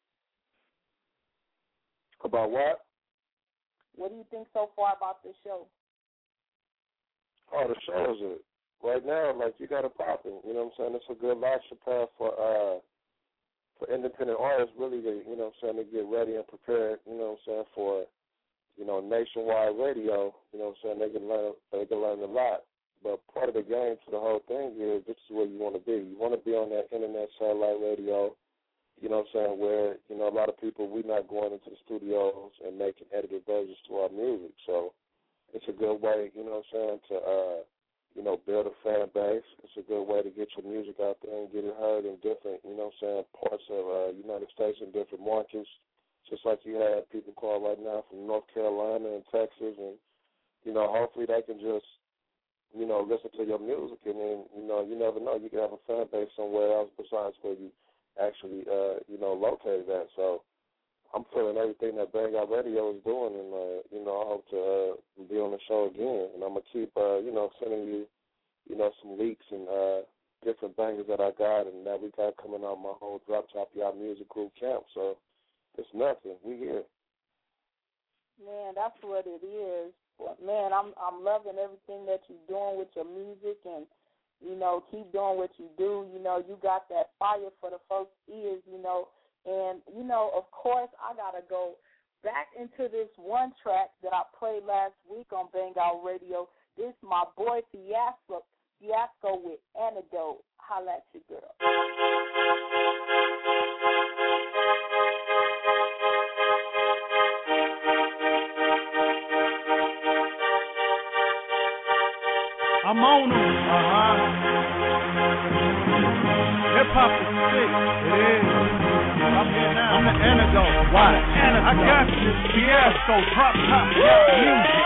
About what? What do you think so far about the show? Oh, the show is it. Right now, like, you got it popping. You know what I'm saying? It's a good launching pad for uh for independent artists, really, to, you know what I'm saying, to get ready and prepared, you know what I'm saying, for, you know, nationwide radio. You know what I'm saying? They can learn, they can learn a lot. But part of the game to the whole thing is this is where you want to be. You want to be on that internet satellite radio, you know what I'm saying, where, you know, a lot of people, we're not going into the studios and making edited versions to our music. So it's a good way, you know what I'm saying, to, uh, you know, build a fan base. It's a good way to get your music out there and get it heard in different, you know what I'm saying, parts of uh, United States and different markets. Just like you have people call right now from North Carolina and Texas, and, you know, hopefully they can just, you know, listen to your music, and then, you know, you never know, you can have a fan base somewhere else besides where you actually, uh, you know, located at. So I'm feeling everything that Bang Out Radio is doing, and, uh, you know, I hope to uh, be on the show again. And I'm going to keep, uh, you know, sending you, you know, some leaks and uh, different bangers that I got and that we got coming out my whole Drop Top Yacht Music Group camp. So it's nothing. We here. Man, that's what it is. Man, I'm I'm loving everything that you're doing with your music, and, you know, keep doing what you do. You know, you got that fire for the folks' ears, you know. And, you know, of course, I got to go back into this one track that I played last week on Bang Out Radio. This is my boy Fiasco, Fiasco with Antidote. Holla at you, girl. I'm on them. Uh-huh. Hip-hop is sick. It is. I'm here now. I'm the antidote. Why? I got you. Fiasco, Drop Top Yacht Music.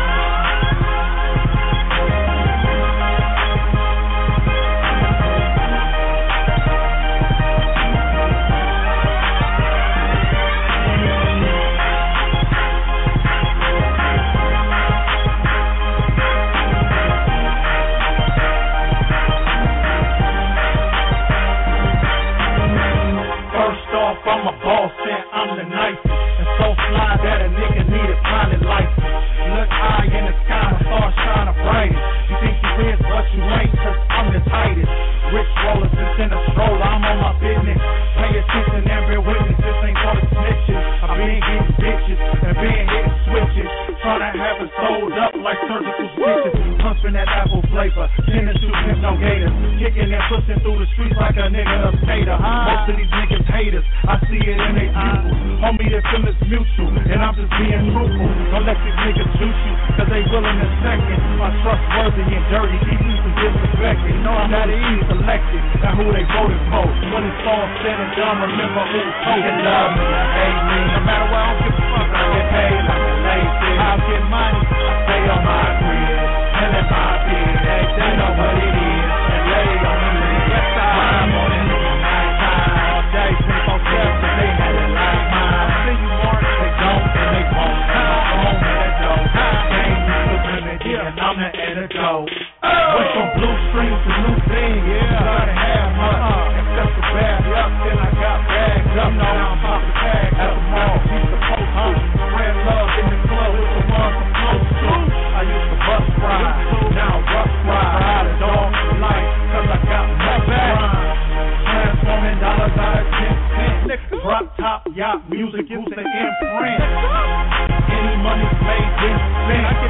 I'm a boss and I'm the nicest, and so fly that a nigga need a pilot license. Look high in the sky, my stars shine brightest. You think you is, but you ain't, cause I'm the tightest. Rich rollers, just in a stroller, I'm on my business. Pay attention and bear witness, this ain't for the snitches. I've been getting bitches and been hitting switches, trying to have it sold up like surgical stitches. Pumping that apple flavor, tennis shoes, no gators, kicking and pushing through the streets like a nigga a skater. Most of these niggas haters, I see it in their pupils. Homie, their feelings mutual, and I'm just being truthful. Don't let these niggas juice you, cause they willing to second. My trustworthy and dirty, these some disrespected. Know I'm not easy selected, and who they voted for. When it's all said and done, remember who told you love me, hate me. No matter where, I don't give a fuck, I get paid like a lazy. I get money, I stay on my grid. And if I be that, they know what it is. And lay on the lid, yes I'm on it. Night time, all day, twenty-four seven, they had it like mine. See you more, they don't, and they won't. I'm on that dough. Ain't you looking at it, and I'm the antidote. Went from blue strings to new things, yeah. Gotta have money, except for bad luck, then I got bagged up. Now I'm popping tags at the mall, we supposed to. Spread love in the club with the ones I'm close to. I used to bus ride, now rough ride. Ride a dog for life, cause I got my back. Transforming dollars out of ten cents. Drop Top Yacht Music, use the imprint. Any money's made, then spent.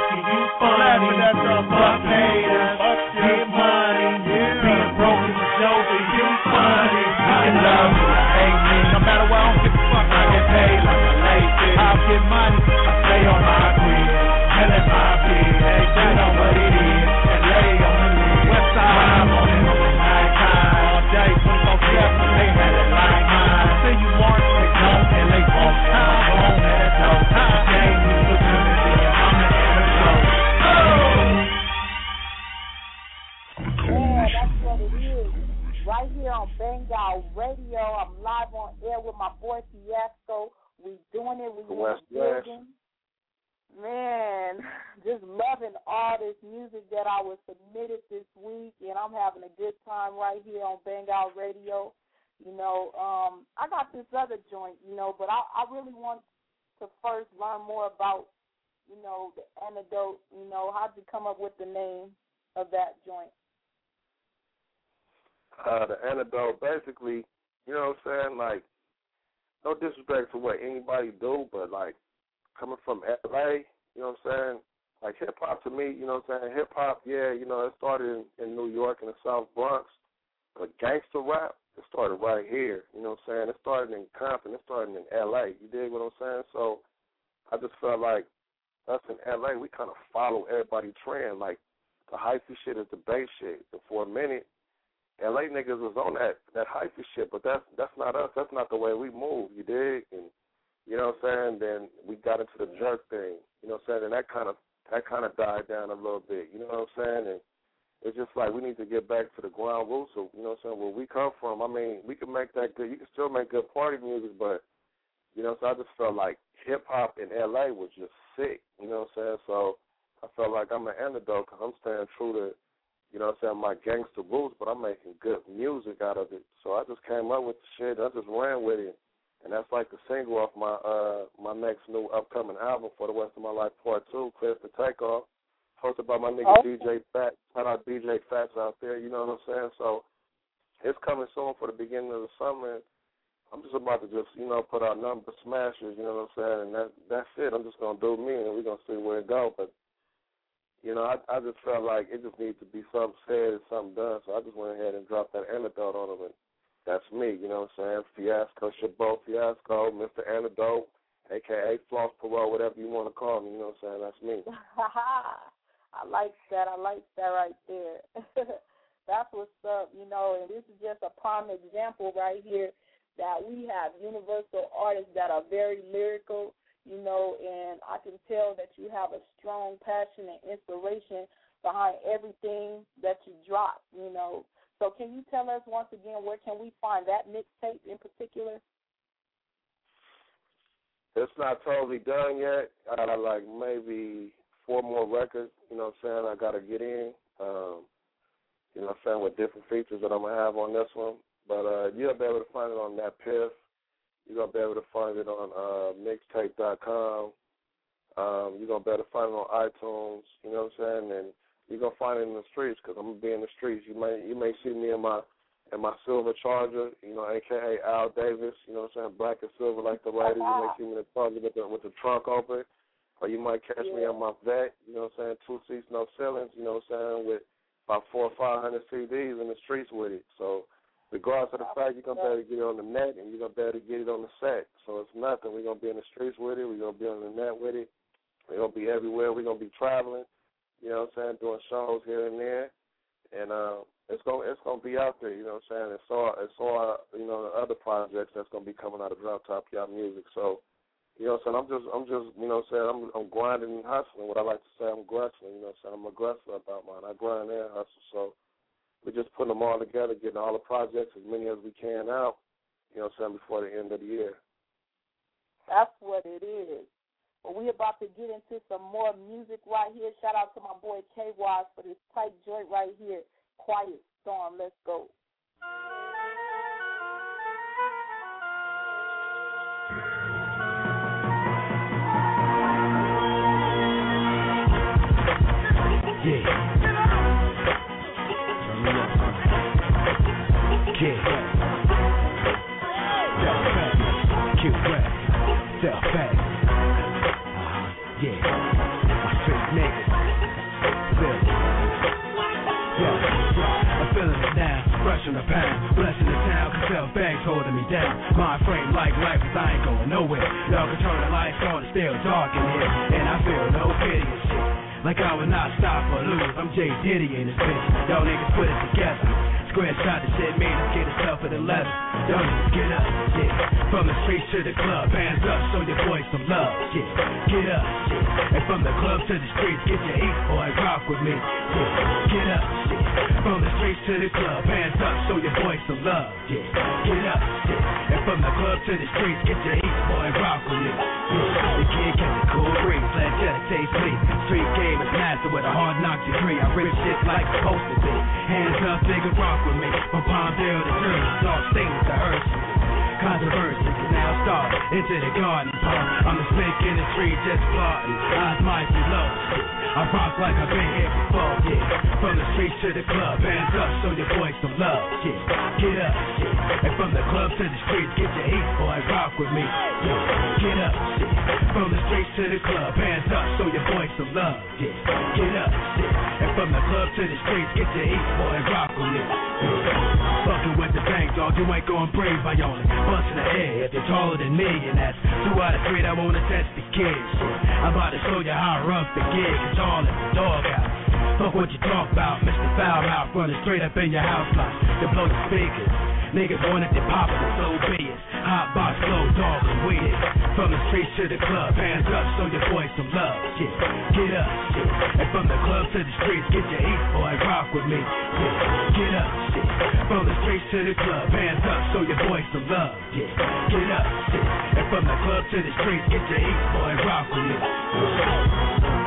thinking you funny. Fuck haters, get money. Being broke is a joke, and you funny. I can love you, I hate me. No matter what, I don't give a fuck. I get paid like a late bitch. I'll get money, I stay on my grid. Hell in my bed, hey, you know what it is. And lay on the lid. West side, when I'm on it, on the night time. All day, twenty-four seven, they had it like mine. See you march, they don't, and they won't. I'm on that dope. Game is for Timothy, I'm the antidote. Yeah, that's what it is. Right here on Bang Out Radio. I'm live on air with my boy Fiasco. We doing it. We in the building. Man, just loving all this music that I was submitted this week, and I'm having a good time right here on Bang Out Radio. You know, um, I got this other joint, you know, but I, I really want to first learn more about, you know, the antidote. You know, how'd you come up with the name of that joint? Uh, the antidote, basically, you know what I'm saying? Like, no disrespect to what anybody do, but like coming from L A, you know what I'm saying? Like hip hop to me, you know what I'm saying? Hip hop, yeah, you know, it started in, in New York in the South Bronx, but gangster rap, it started right here. You know what I'm saying? It started in Compton, it started in L A. You dig what I'm saying? So I just felt like us in L A, we kind of follow everybody's trend. Like the hyphy shit is the bass shit. And for a minute, L A niggas was on that that hyphy shit, but that's that's not us. That's not the way we move. You dig? And you know what I'm saying? Then we got into the jerk thing. You know what I'm saying? And that kind of that kind of died down a little bit. You know what I'm saying? And it's just like we need to get back to the ground roots of, you know what I'm saying, where we come from. I mean, we can make that good. You can still make good party music, but you know, so I just felt like hip hop in L A was just sick. You know what I'm saying? So I felt like I'm an antidote because I'm staying true to, you know what I'm saying, my gangster roots, but I'm making good music out of it. So I just came up with the shit. I just ran with it. And that's like the single off my uh, my next new upcoming album, For the Rest of My Life Part two, Clear for Takeoff, hosted by my nigga okay. D J Fats. Shout out D J Fats out there, you know what I'm saying? So it's coming soon for the beginning of the summer. I'm just about to just, you know, put out number smashes, you know what I'm saying? And that that's it. I'm just going to do me, and we're going to see where it goes. But you know, I, I just felt like it just needs to be something said and something done, so I just went ahead and dropped that antidote on them, and that's me, you know what I'm saying? Fiasco, Chabot Fiasco, Mister Antidote, a k a. Floss Perot, whatever you want to call me, you know what I'm saying? That's me. I like that. I like that right there. That's what's up, you know, and this is just a prime example right here that we have universal artists that are very lyrical, you know, and I can tell that you have a strong passion and inspiration behind everything that you drop, you know. So can you tell us once again, where can we find that mixtape in particular? It's not totally done yet. I got like maybe four more records, you know what I'm saying, I got to get in, um, you know what I'm saying, with different features that I'm going to have on this one. But uh, you'll be able to find it on that Piff. You're going to be able to find it on uh, mixtape dot com. Um, you're going to be able to find it on iTunes, you know what I'm saying? And you're going to find it in the streets because I'm going to be in the streets. You may you may see me in my in my silver Charger, you know, a k a. Al Davis, you know what I'm saying, black and silver like the ladies. You may see me in the Charger with the, with the trunk open. Or you might catch yeah. me on my Vet, you know what I'm saying, two seats, no ceilings, you know what I'm saying, with about four or five hundred C Ds in the streets with it. So regardless of the fact, you're going to be able to get it on the net and you're going to be able to get it on the set. So it's nothing. We're going to be in the streets with it. We're going to be on the net with it. We're going to be everywhere. We're going to be traveling, you know what I'm saying, doing shows here and there. And uh, it's going it's going to be out there, you know what I'm saying. It's all, it's all you know, the other projects that's going to be coming out of Drop Top Yacht Music. So, you know what I'm saying, I'm just, I'm just, you know what I'm saying, I'm, I'm grinding and hustling. What I like to say, I'm aggressive, you know what I'm saying. I'm aggressive about mine. I grind and hustle. So we're just putting them all together, getting all the projects, as many as we can out, you know what I'm saying, before the end of the year. That's what it is. Well, we're about to get into some more music right here. Shout out to my boy K-Wise for this tight joint right here, Quiet Storm. Let's go. Yeah. Kid, sell fast, kill rap, sell fast, uh-huh, yeah, my straight niggas, from the pound. Blessing the town, cause self banks holding me down. Mind frame like life, cause I ain't going nowhere. Y'all can turn the lights on, it's still dark in here. And I feel no pity and shit. Like I would not stop or lose. I'm J Diddy in this bitch. Y'all niggas put it together. Square shot the shit made us get itself at eleven. Y'all niggas get up, yeah. From the streets to the club, hands up, show your boys some love, yeah. Get up, yeah. And from the club to the streets, get your eat, boy, rock with me, yeah. Get up, yeah. From the streets to the club, hands up, show your boys some love, yeah. Get up, yeah. And from the club to the streets, get your eat, boy, rock with me, yeah. The kid catch a cool breeze, let Jetta taste me. Street game is master with a hard knock degree. I rip shit like it's supposed to be. Hands up, nigga, rock with me. From Palmdale to Jersey, all states to Hershey. Controversy can now start into the garden park. I'm the snake in the tree just plotting. Eyes might be low. I rock like I've been here before, yeah. From the streets to the club, hands up, show your boys some love, yeah. Get up, yeah. And from the club to the streets, get your heat, boy, rock with me, yeah. Get up, yeah. From the streets to the club, hands up, show your boys some love, yeah. Get up, yeah. And from the club to the streets, get your heat, boy, rock with me, yeah. Fucking with the bank, dog, you ain't going brave by only busting the air if you're taller than me, and that's two out of three that wanna test the kids, yeah. I'm about to show you how I rough the gig. All in the doghouse. Fuck what you talk about, Mister Foulmouth, running straight up in your house like to blow the speakers. Niggas wanted to pop it, so be it. Hot box, slow dog, and weed it. From the streets to the club, hands up, show your boys some love, yeah. Get up, yeah. And from the club to the streets, get your heat, boy, rock with me, yeah. Get up, yeah. From the streets to the club, hands up, show your boys some love, yeah. Get up, yeah. And from the club to the streets, get your heat, boy, rock with me, yeah.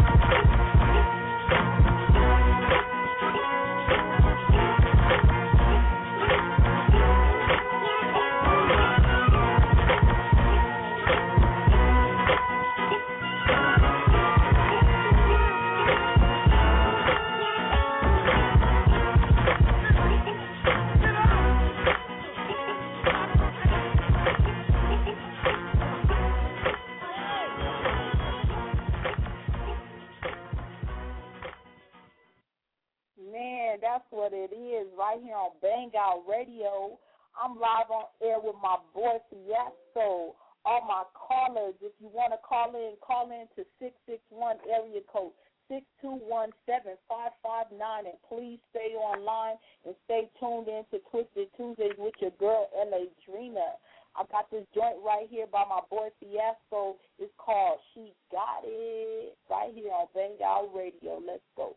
That's what it is right here on Bang Out Radio. I'm live on air with my boy Fiasco. All my callers, if you want to call in, call in to six six one area code six two one seven five five nine, and please stay online and stay tuned in to Twisted Tuesdays with your girl L A Drina. I got this joint right here by my boy Fiasco. It's called She Got It, right here on Bang Out Radio. Let's go.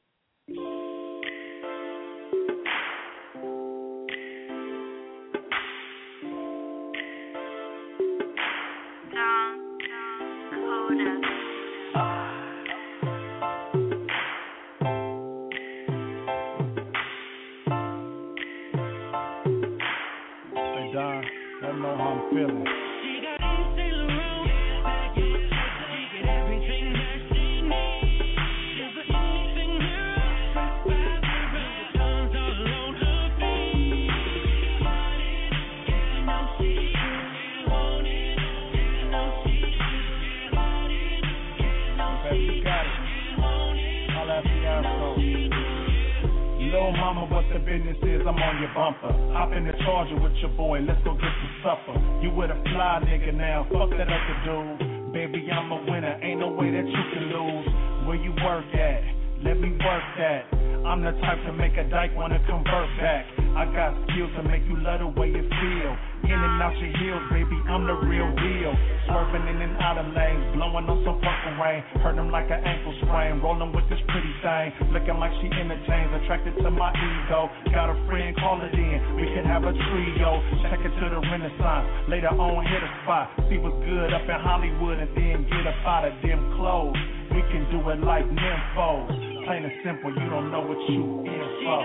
Hey Don, let me know how I'm feeling. Little mama, what the business is, I'm on your bumper. Hop in the Charger with your boy, let's go get some supper. You with a fly nigga now, fuck that other dude. Baby, I'm a winner, ain't no way that you can lose. Where you work at? Let me work that. I'm the type to make a dyke wanna convert back. I got skills to make you love the way you feel. In and out your heels, baby, I'm the real deal. Swerving in and out of lanes, blowing on some fucking rain. Hurt them like an ankle sprain, rolling with this pretty thing. Looking like she entertains, attracted to my ego. Got a friend, call it in, we can have a trio. Check it to the Renaissance, later on hit a spot. See what's good up in Hollywood and then get up out of them clothes. We can do it like nymphos. Plain and simple, you don't know what you in for.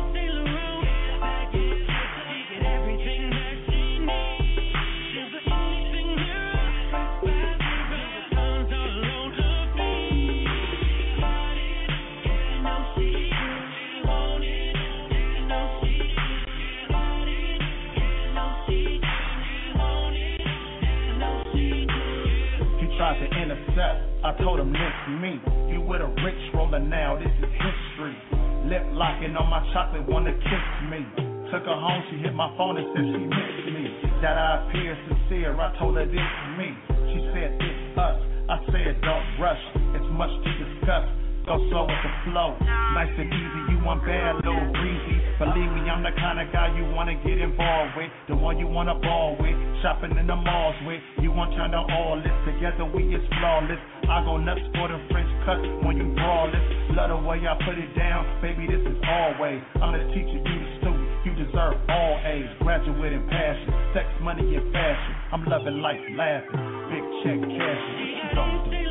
Tried to intercept, I told him this me. You with a rich roller now, this is history. Lip locking on my chocolate, wanna kiss me. Took her home, she hit my phone and said she missed me. That I appeared sincere, I told her this is me. She said it's us, I said don't rush, it's much to discuss. Go slow with the flow, nice and easy, you want bad, little breezy. Believe me, I'm the kind of guy you wanna get involved with, the one you wanna ball with, shopping in the malls with. You want turn on all this, together we is flawless. I go nuts for the French cut when you brawl this. Love the way I put it down, baby, this is always. I'm the teacher, you the student, you deserve all A's. Graduate in passion, sex, money, and fashion. I'm loving life, laughing, big check, cash. What you gonna do?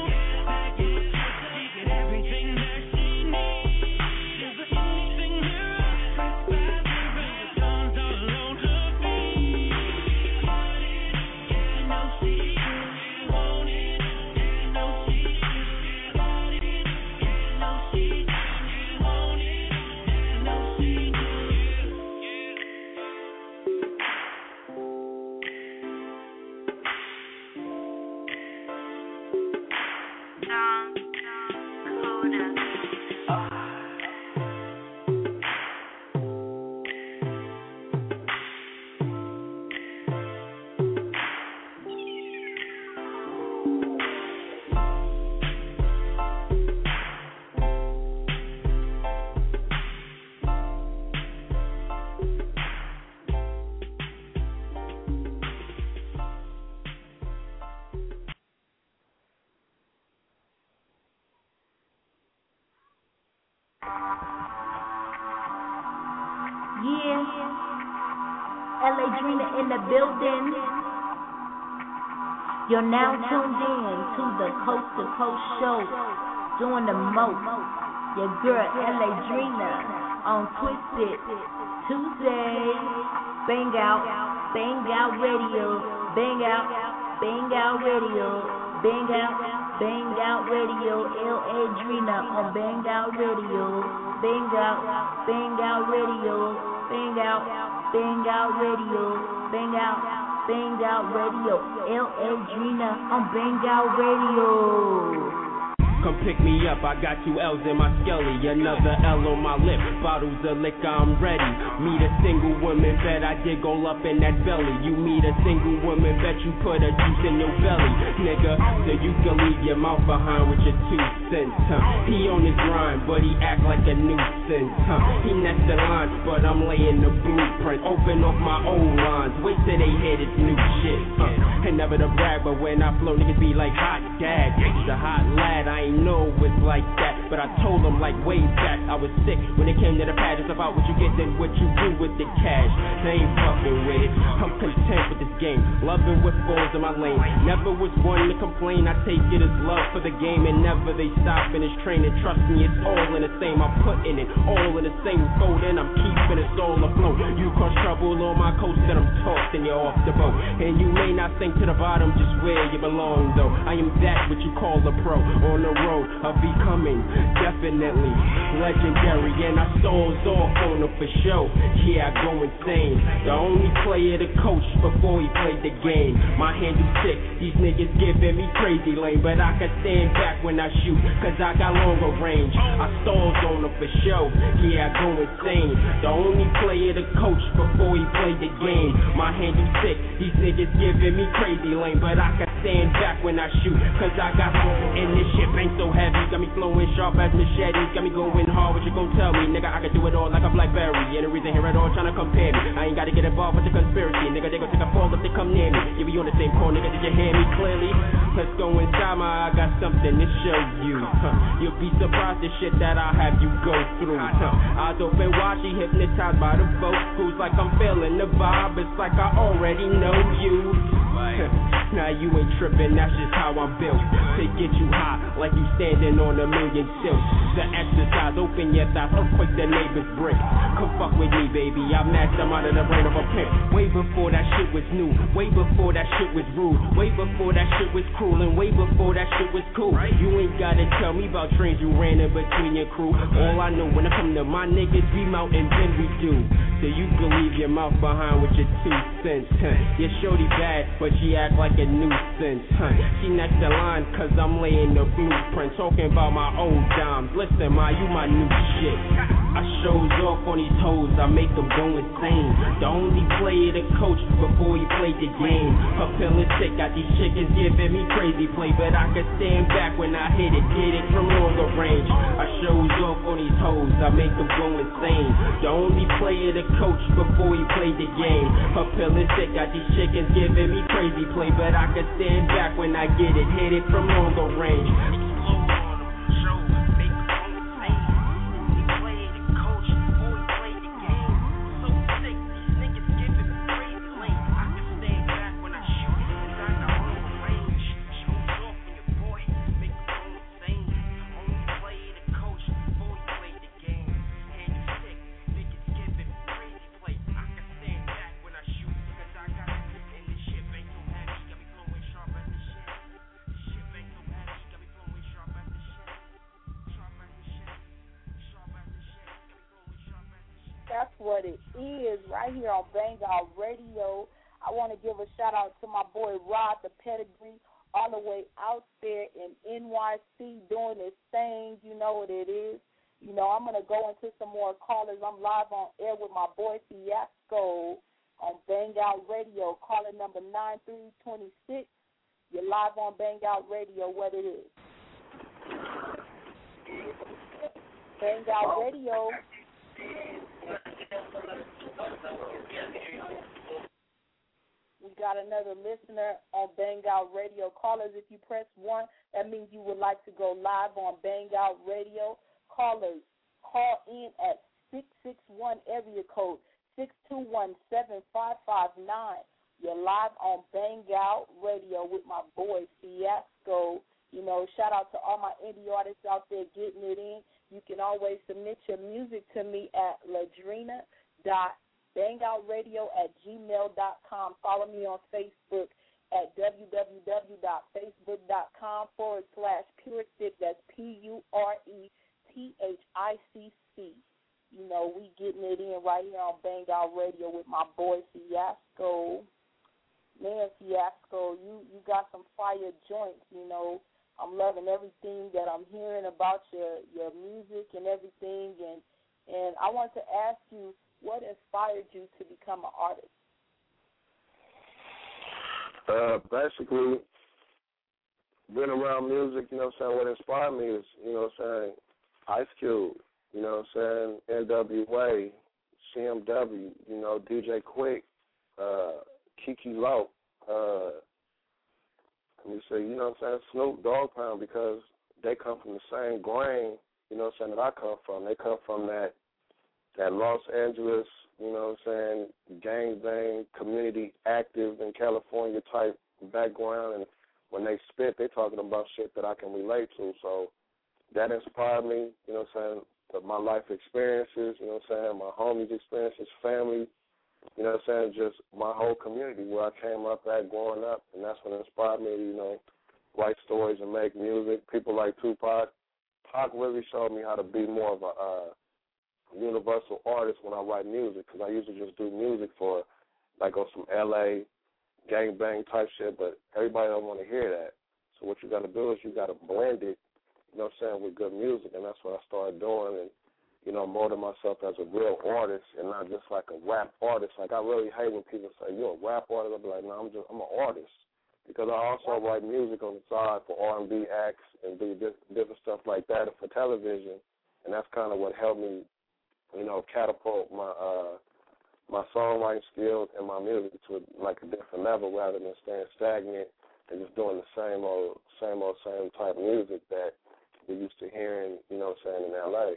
Yeah, L A Drina in the building. You're now tuned in to the Coast to Coast show, doing the most. Your girl L A Drina on Twisted Tuesday. Bang out, bang out radio, bang out, bang out radio, bang out, bang out radio. L A Drina on Bang Out Radio, bang out, bang out radio. Bang out, bang out radio, bang out, bang out radio, L A Drina on Bang Out Radio. Come pick me up, I got two L's in my skelly, another L on my lip, bottles of liquor, I'm ready. Meet a single woman, bet I dig all up in that belly. You meet a single woman, bet you put a juice in your belly, nigga. So you can leave your mouth behind with your two cents, huh? He on his grind, but he act like a nuisance, huh? He next the line, but I'm laying the blueprint. Open off my old lines, wait till they hear this new shit, huh? And never to brag, but when I flow, niggas be like hot dad. The hot lad, I ain't know it's like that, but I told them like way back I was sick when it came to the pad. It's about what you get and what you do with the cash. They ain't fucking with it, I'm content with this game, loving what falls in my lane. Never was one to complain, I take it as love for the game, and never they stop in this training. Trust me, it's all in the same, I'm putting it all in the same fold, and I'm keeping it all afloat. You cause trouble on my coast, then I'm tossing you off the boat, and you may not sink to the bottom, just where you belong though. I am that what you call a pro, on the road of becoming definitely legendary, and I stalls off on them for show. Yeah, I go insane. The only player to coach before he played the game. My handle sick, these niggas giving me crazy lane, but I can stand back when I shoot, cause I got longer range. I stalls on them for show. Yeah, I go insane. The only player to coach before he played the game. My handle sick, these niggas giving me crazy lane, but I can stand back when I shoot, cause I got and this shit ain't so heavy. Got me flowing sharp as machetes, got me going hard. What you gon' tell me, nigga? I can do it all like a Blackberry. And the reason here at all trying to compare me, I ain't gotta get involved with the conspiracy, nigga. They gon' take a fall if they come near me. You be on the same call, nigga. Did you hear me clearly? Let's go inside my, I got something to show you. Huh. You'll be surprised the shit that I have you go through. Huh. Eyes open wide, she hypnotized by the vocals, like I'm feeling the vibe. It's like I already know you. Now you ain't tripping, that's just how I'm built. To get you high, like you standing on a million silks. The exercise, open your thighs, earthquake the neighbor's brick. Come fuck with me, baby, I matched them out of the brain of a pimp. Way before that shit was new, way before that shit was rude, way before that shit was cruel, and way before that shit was cool. You ain't gotta tell me about trains you ran in between your crew. All I know when I come to my niggas, we mount and then we do. So you can leave your mouth behind with your two cents, huh? Your shorty bad, but she act like a nuisance, huh? She next the line, cause I'm laying the blueprint, talking about my old dimes. Listen, ma, you my new shit. I shows off on these hoes, I make them go insane. The only player the coach before he played the game. Her feeling sick, got these chickens giving me crazy play, but I could stand back when I hit it, did it from longer range. I shows off on these hoes, I make them go insane. The only player the coach before he played the game. Her feeling sick, got these chickens giving me crazy play, but I could stand back when I get it, hit it from longer range. That's what it is right here on Bang Out Radio. I want to give a shout out to my boy Rod the Pedigree, all the way out there in N Y C doing his thing. You know what it is. You know, I'm going to go into some more callers. I'm live on air with my boy Fiasco on Bang Out Radio. Caller number nine three two six. You're live on Bang Out Radio. What it is. Bang Out Radio. We got another listener on Bang Out Radio. Callers, if you press one, that means you would like to go live on Bang Out Radio. Callers, call in at six six one area code six two one seven five five nine. You're live on Bang Out Radio with my boy Fiasco. You know, shout out to all my indie artists out there getting it in. You can always submit your music to me at ladrina dot bangoutradio at gmail dot com. Follow me on Facebook at www.facebook.com forward slash pure stick. That's P U R E T H I C C. You know, we getting it in right here on Bang Out Radio with my boy Fiasco. Man, Fiasco, you, you got some fire joints, you know. I'm loving everything that I'm hearing about your, your music and everything. And, and I want to ask you, what inspired you to become an artist? Uh, basically, being around music, you know what I'm saying, what inspired me is, you know what I'm saying, Ice Cube, you know what I'm saying, N W A, C M W, you know, D J Quick, uh, Kiki Low, uh, let me say, you know what I'm saying, Snoop Dogg Pound, because they come from the same grain, you know what I'm saying, that I come from. They come from that that Los Angeles, you know what I'm saying, gang bang, community active in California type background, and when they spit, they talking about shit that I can relate to. So that inspired me, you know what I'm saying, my life experiences, you know what I'm saying, my homies' experiences, family, you know what I'm saying, just my whole community where I came up at growing up, and that's what inspired me to, you know, write stories and make music. People like Tupac. Pac really showed me how to be more of a uh, universal artist when I write music, because I usually just do music for, like, on some L A gangbang type shit, but everybody don't want to hear that. So what you got to do is you got to blend it, you know what I'm saying, with good music, and that's what I started doing, and, you know, molding myself as a real artist and not just like a rap artist. Like, I really hate when people say, you're a rap artist. I'll be like, no, I'm just, I'm an artist. Because I also write music on the side for R and B acts and do different stuff like that for television, and that's kind of what helped me, you know, catapult my uh, my songwriting skills and my music to like a different level rather than staying stagnant and just doing the same old, same old, same type of music that we used to hearing, you know what I'm saying, in L A.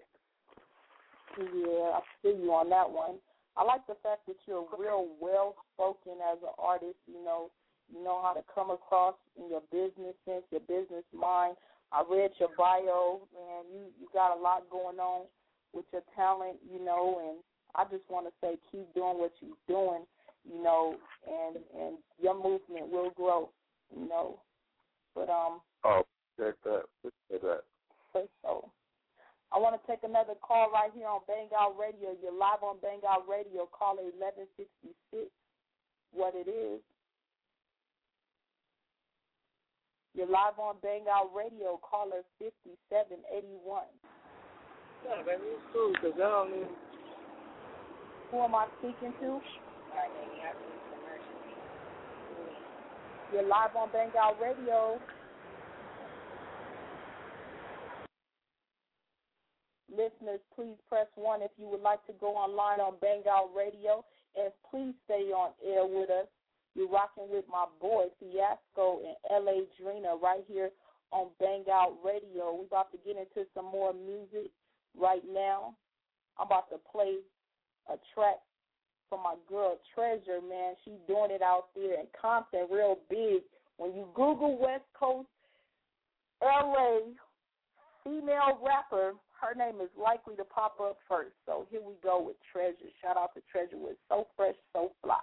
Yeah, I feel you on that one. I like the fact that you're real well-spoken as an artist, you know. You know how to come across in your business sense, your business mind. I read your bio, and you, you got a lot going on with your talent, you know, and I just want to say keep doing what you're doing, you know, and and your movement will grow, you know. But, um. Oh, check that. Check that. So I want to take another call right here on Bang Out Radio. You're live on Bang Out Radio. Caller eleven sixty-six. What it is. You're live on Bang Out Radio. Caller fifty-seven eighty-one. baby. It's cool, because I don't even... Who am I speaking to? You're live on Bang Out Radio. Listeners, please press one if you would like to go online on Bang Out Radio, and please stay on air with us. You're rocking with my boy Fiasco and L A Drina right here on Bang Out Radio. We're about to get into some more music right now. I'm about to play a track from my girl Treasure, man. She's doing it out there in Compton real big. When you Google West Coast L A female rapper, her name is likely to pop up first. So here we go with Treasure. Shout out to Treasure with So Fresh, So Fly.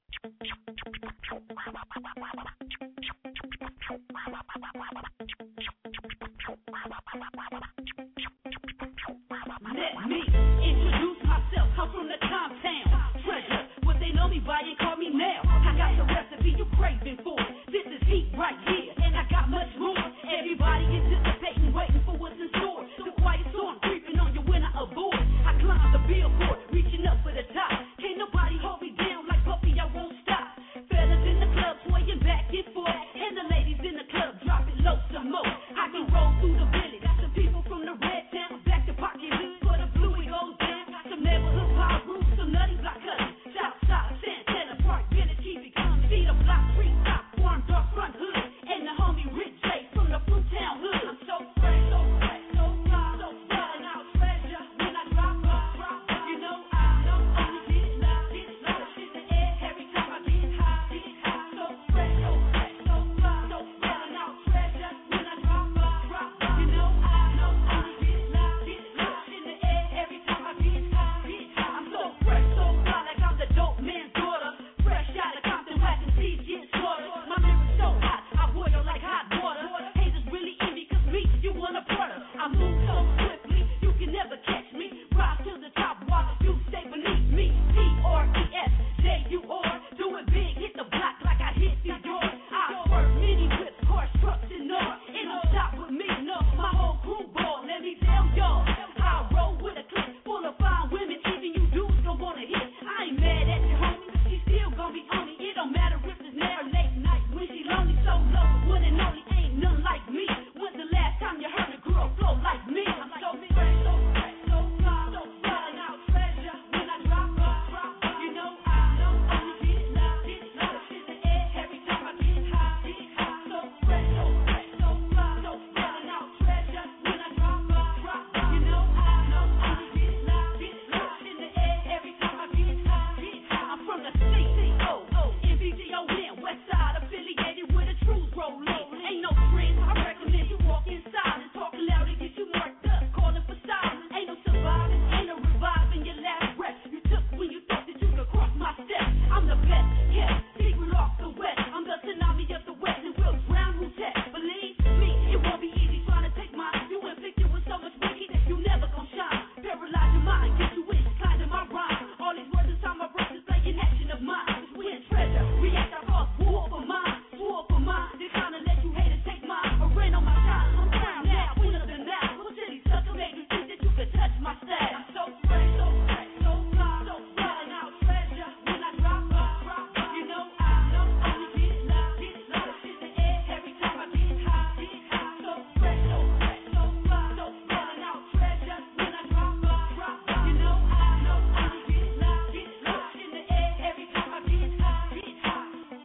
Let me introduce myself. I'm from the Comptown. Treasure, what they know me by, and call me now. I got the recipe you craving for. This is heat right here, and I got much more. Everybody anticipating, waiting for what's in store. The quiet storm creeping on you when I aboard. I climb the billboard, reaching up for the top. Can't nobody hold me down like Buffy, I won't stop. Fellas in the club swaying back and forth, and the ladies in the club dropping low some more. I can roll through the village, got some people from the red town, back to pocket hood for the blue it goes down. Some neighborhood power groups, some nutty block cutters, Southside, Santana Park, Village, T V, come see the block, street top, warm dark front hood, and the homie Rich J from the Fruit Town hood. I'm so fresh, so fresh, so fly, so selling out treasure when I drop up, drop up. You know I know only get it loud, get it loud, in the air every time I get high, get high. So fresh, so fresh, so fly, so selling out treasure when I drop up, drop up. You know I know only get it loud, get it loud, in the air every time I get high, get high. I'm so fresh, so fly, like I'm the dope man's daughter. Fresh out of Compton, waxing seeds get slaughtered. My mirror's so hot, I boil like hot water. Haters really envy, cause me, you want a brother. I move so swiftly, you can never catch me. Rise to the top while you stay beneath me. P R E S J U R, do it big, hit the block like I hit the door. I swerve mini whips, cars, trucks, and all. It don't stop with me, no, my whole crew ball. Let me tell y'all, I roll with a clip full of fine women. Even you dudes don't wanna hit. I ain't mad at your homie, she still gon' be on me. It don't matter if it's now or late night. When she lonely, so low, one and only, ain't none like me. When's the last time you heard a girl flow like me? I'm so fresh, so fresh, so fly, so selling out treasure when I drop up, drop up. You know I know only get it loud, get it loud, in the air every time I get high, get high. So fresh, so fresh, so fly, so selling out treasure when I drop up, drop up. You know I know only get it loud, get it loud, in the air every time I get high, get high. I'm from the C C O, N B G O N, West Side, affiliated with a truth roll in. Ain't no trend, I recommend you walk inside and talk loud and get you marked up, calling for silence. Ain't no surviving, ain't no reviving your last breath you took when you thought that you could cross my steps. I'm the best, yeah, secret off the west. I'm the tsunami of the west, and we'll drown who test. Believe me, it won't be easy trying to take mine. You inflicted with so much wicked, you never gon' shine. Paralyze your mind, get you inclined in my rhyme. All these words inside my breath is like an action of mine. Cause we in treasure, react our cause, war for mine, war for mine. They kinda let you haters take mine, or rain on my shine. I'm down now, queen of the now. What city sucker made you think that you could touch my style? I'm so fresh, so fresh, so fly, so selling out treasure when I drop up, drop up. You know I know only get it loud, get it loud, in the air every time I get high, get high. So fresh, so fresh, so fly, so selling out treasure when I drop up, drop up. You know I know only get it loud, get it loud, in the air every time I get high, get high.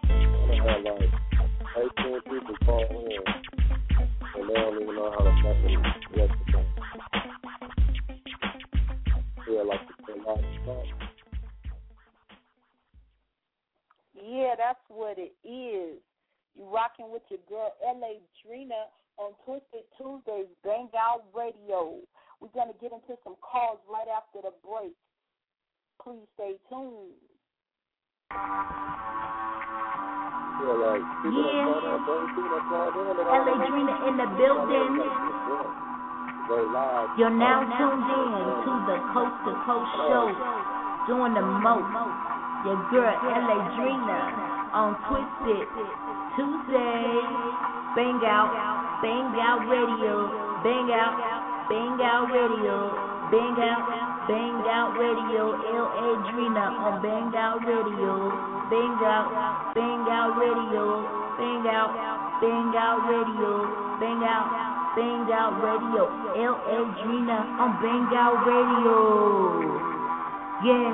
I had like eighteen people call in, and they don't even know how to fucking rest the thing. Feel like it's a lot of stuff. Yeah, that's what it is. You rocking with your girl L A Drina on Twisted Tuesdays, Bang Out Radio. We're going to get into some calls right after the break. Please stay tuned. Yeah, like, people Yeah. that call in, bro, people that call in, they L A Drina in the building. They live. You're now tuned in to the Coast to Coast show, doing the most. Your girl L A Drina on Twisted Tuesday. Bang out, bang out radio, bang out, bang out radio, Bang Out, Bang Out Radio, L A Drina on Bang Out Radio. Bang Out, Bang Out Radio, Bang Out, Bang Out Radio, Bang Out, Bang Out Radio, L A Drina on Bang Out Radio. Yeah.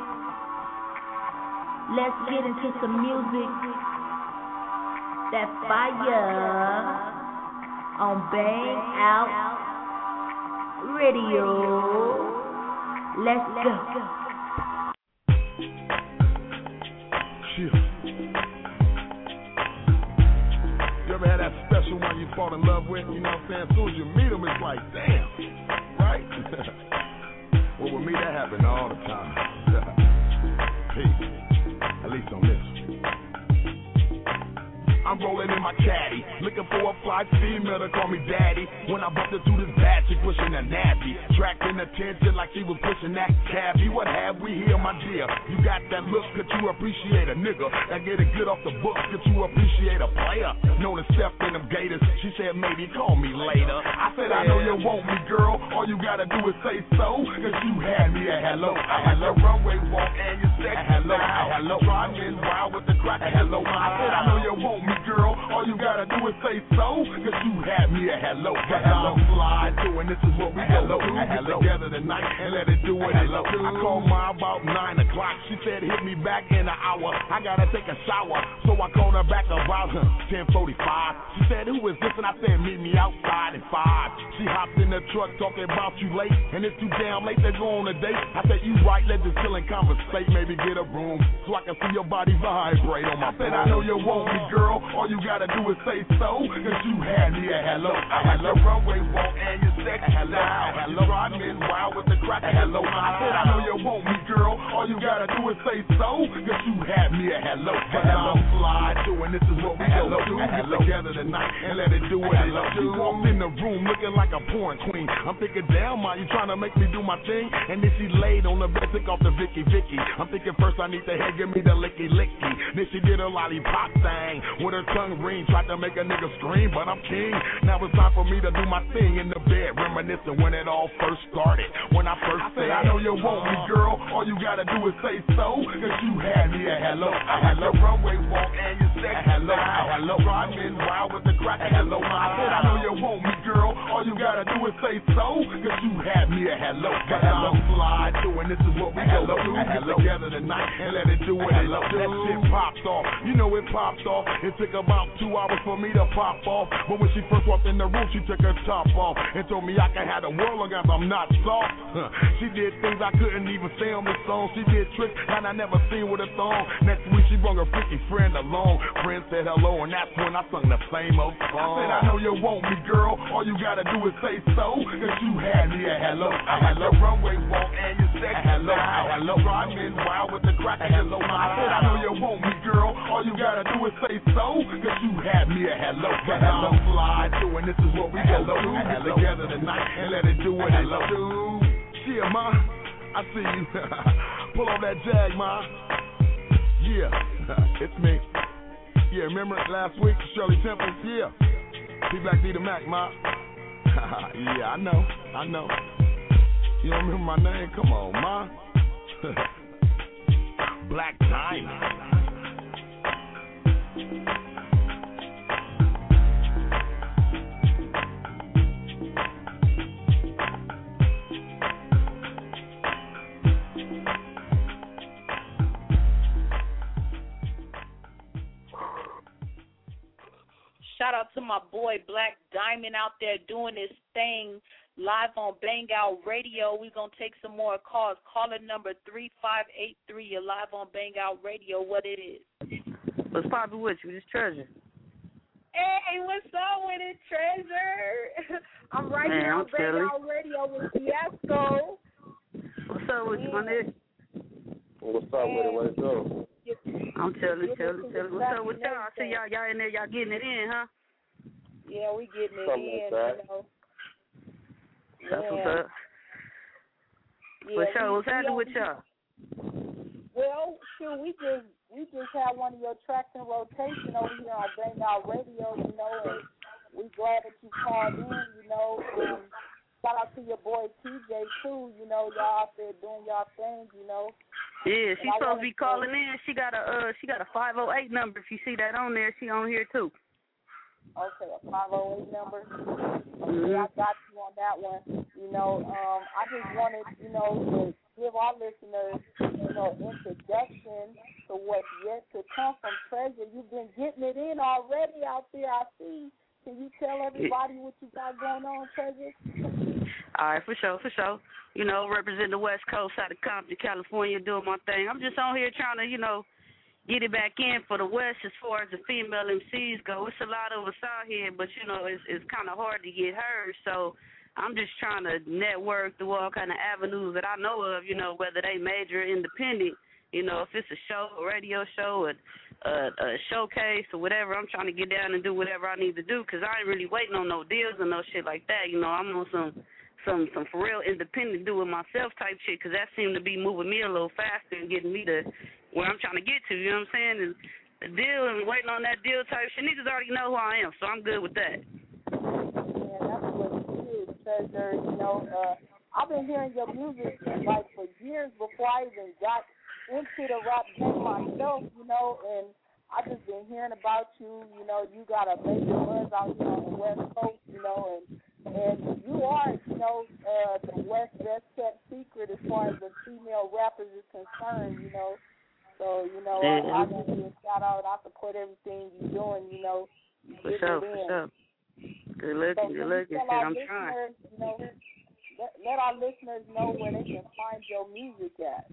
Let's get into some music. That fire on Bang Out Radio. Let's go. Shit. You ever had that special one you fall in love with? You know what I'm saying? As soon as you meet them, it's like, damn. Right? Well, with me, that happened all the time. Peace. At least on this. I'm rolling in my caddy, looking for a fly female to call me daddy. When I bumped into this bad chick pushing a nasty, attracting attention like she was pushing that cabbie. What have we here, my dear? You got that look, could you appreciate a nigga that get it good off the book? Could you appreciate a player known to step in them gators? She said maybe call me later. I said I know you want me, girl. All you gotta do is say so, cause you had me a hello. I had the runway walk and you said hello. Hello, driving wild with the crack. Hello, I said I know you want me, girl, all you gotta do is say so, cause you had me a hello. Cause I'm fly doing this is what we hello. Get together tonight and let it do what it do. I called my about nine o'clock. She said hit me back in an hour. I gotta take a shower, so I called her back about ten forty-five. She said who is this, and I said meet me outside at five. She hopped in the truck talking about you late, and it's too damn late to go on a date. I said you right, let's just chill and conversate, maybe get a room so I can see your body vibrate on my. I said I know you want me, girl. All you gotta do is say so, cause you had me a hello. I had the runway walk and you sexy hello. Hello, I'm in wild with the crack. Hello, I said I know you want me, girl. All you gotta do is say so, cause you had me a hello. Cause I'm fly doing this is what we hello do. Get together tonight and let it do what it do. She walked in the room looking like a porn queen. I'm thinking, damn, ma, you trying to make me do my thing? And then she laid on the bed, took off the Vicky Vicky. I'm thinking first I need the head, give me the licky licky. Then she did a lollipop thing with her tongue ring, tried to make a nigga scream, but I'm king. Now it's time for me to do my thing in the bed, reminiscing when it all first started. When I first I said, I know you want me, girl. All you gotta do is say so, cause you had me a hello. I had the runway walk and you said hello. Hello, driving wild with the crack. Hello, I said, I know you want me, girl. All you gotta do is say so, cause you had me a hello. Cause I'm fly doing this is what we hello do. Get together tonight and let it do what it do. That shit popped off. You know it popped off. It took about two hours for me to pop off. But when she first walked in the room, she took her top off and told me I could have the world long as I'm not soft. Huh. She did things I couldn't even say on the song. She did tricks that I never seen with a thong. Next week she brought her freaky friend along. Friend said hello and that's when I sung the same old song. I said I know you want me, girl. All you gotta do is say so, cause you had me a hello. I had the runway walk and you said hello. Hello, driving wild with the crack. Hello, I said I know you want me, girl. All you gotta do is say so, cause you had me a hello. Cause I'm fly doing this is what we hello do. Get together tonight and let it do what it do. Yeah, ma, I see you. Pull on that jag, ma. Yeah, it's me. Yeah, remember last week, Shirley Temple? Yeah. P-Black D the Mac, ma. Yeah, I know, I know. You don't remember my name? Come on, ma. Black Diamond. Shout out to my boy Black Diamond out there doing his thing live on Bang Out Radio. We're going to take some more calls. Caller number three five eight three. You're live on Bang Out Radio. What it is? What's poppin' with you? This Treasure. Hey, what's up with it, Treasure? I'm right Man, here on I'm Bang chilling. Out Radio with Fiasco. What's up with you, my nigga? What's up with it? What's up? I'm chilling, chilling, chilling. What's up with y'all? I see y'all, y'all in there, y'all getting it in, huh? Yeah, we getting it Something in, like that. you know. That's Yeah. what's up. Yeah, What's up? we- What's we happening on- with y'all? Well, sure, we just we just had one of your tracks in rotation over here on Bang Out Radio, you know, and we glad that you called in, you know. Um, shout out to your boy T J too. You know, y'all out there doing y'all thing. You know. Yeah, she's supposed to be calling in. She got a uh, she got a five oh eight number. If you see that on there, she on here too. Okay, a five oh eight number. Okay, Mm-hmm. I got you on that one. You know, um, I just wanted, you know, to give our listeners, you know, introduction to what's yet to come from Treasure. You've been getting it in already out there, I see. Can you tell everybody what you got going on, Treasure? All right, for sure, for sure. You know, representing the West Coast out of Compton, California, doing my thing. I'm just on here trying to, you know, get it back in for the West as far as the female M Cs go. It's a lot of us out here, but, you know, it's it's kind of hard to get heard. So I'm just trying to network through all kind of avenues that I know of, you know, whether they major or independent. You know, if it's a show, a radio show, a, a, a showcase or whatever, I'm trying to get down and do whatever I need to do because I ain't really waiting on no deals or no shit like that. You know, I'm on some some some for real independent do it myself type shit because that seemed to be moving me a little faster and getting me to where I'm trying to get to, you know what I'm saying? And the deal and waiting on that deal type shit, niggas already know who I am, so I'm good with that. Yeah, that's what it is, Treasure. You know, uh, I've been hearing your music like for years before I even got into the rap game myself, you know, and I just been hearing about you. You know, you got a major buzz out here on the West Coast, you know, and and you are, you know, uh, the West best kept secret as far as the female rappers is concerned, you know. So, you know, yeah. I, I give you a shout out. I support everything you're doing, you know. For sure, for sure. Good looking, so good looking. Shit, I'm trying. You know, let, let our listeners know where they can find your music at.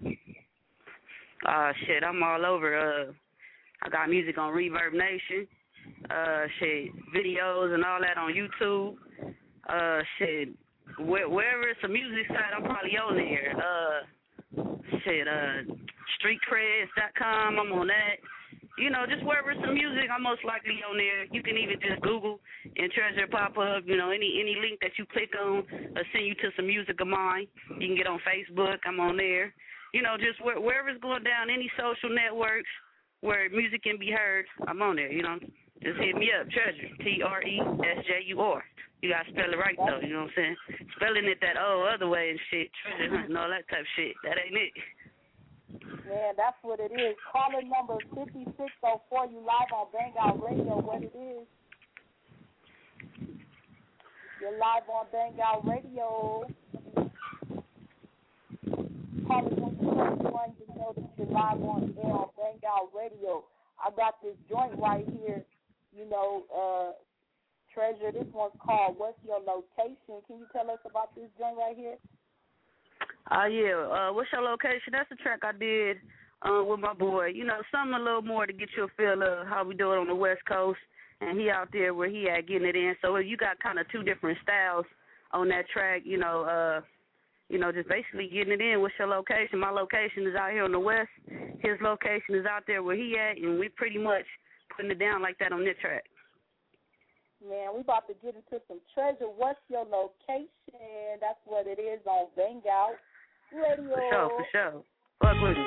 Uh, shit, I'm all over. Uh, I got music on Reverb Nation. Uh, shit, videos and all that on YouTube. Uh, shit, where, wherever it's a music site, I'm probably on there. Uh, shit, uh, street creds dot com, I'm on that. You know, just wherever it's some music, I'm most likely on there. You can even just Google and Treasure pop up. You know, any any link that you click on will send you to some music of mine. You can get on Facebook, I'm on there. You know, just where, wherever it's going down, any social networks where music can be heard, I'm on there, you know. Just hit me up, Treasure, T R E S J U R. You got to spell it right, though, you know what I'm saying? Spelling it that old other way and shit, Treasure Hunt and all that type of shit, that ain't it. Man, that's what it is. Caller number fifty-six oh four, you live on Bang Out Radio, what it is. You're live on Bang Out Radio. Caller number twenty-one, you know that you're live on air on Bang Out Radio. I got this joint right here, you know, uh, Treasure, this one's called What's Your Location? Can you tell us about this joint right here? Uh, yeah, uh, What's Your Location? That's a track I did uh, with my boy. You know, something a little more to get you a feel of how we do it on the West Coast, and he out there where he at getting it in. So you got kind of two different styles on that track, you know, uh, you know, just basically getting it in. What's your location? My location is out here on the West. His location is out there where he at, and we pretty much putting it down like that on this track. Man, we about to get into some Treasure. What's your location? That's what it is on Bang Out Radio. For sure, for sure. Fuck with me.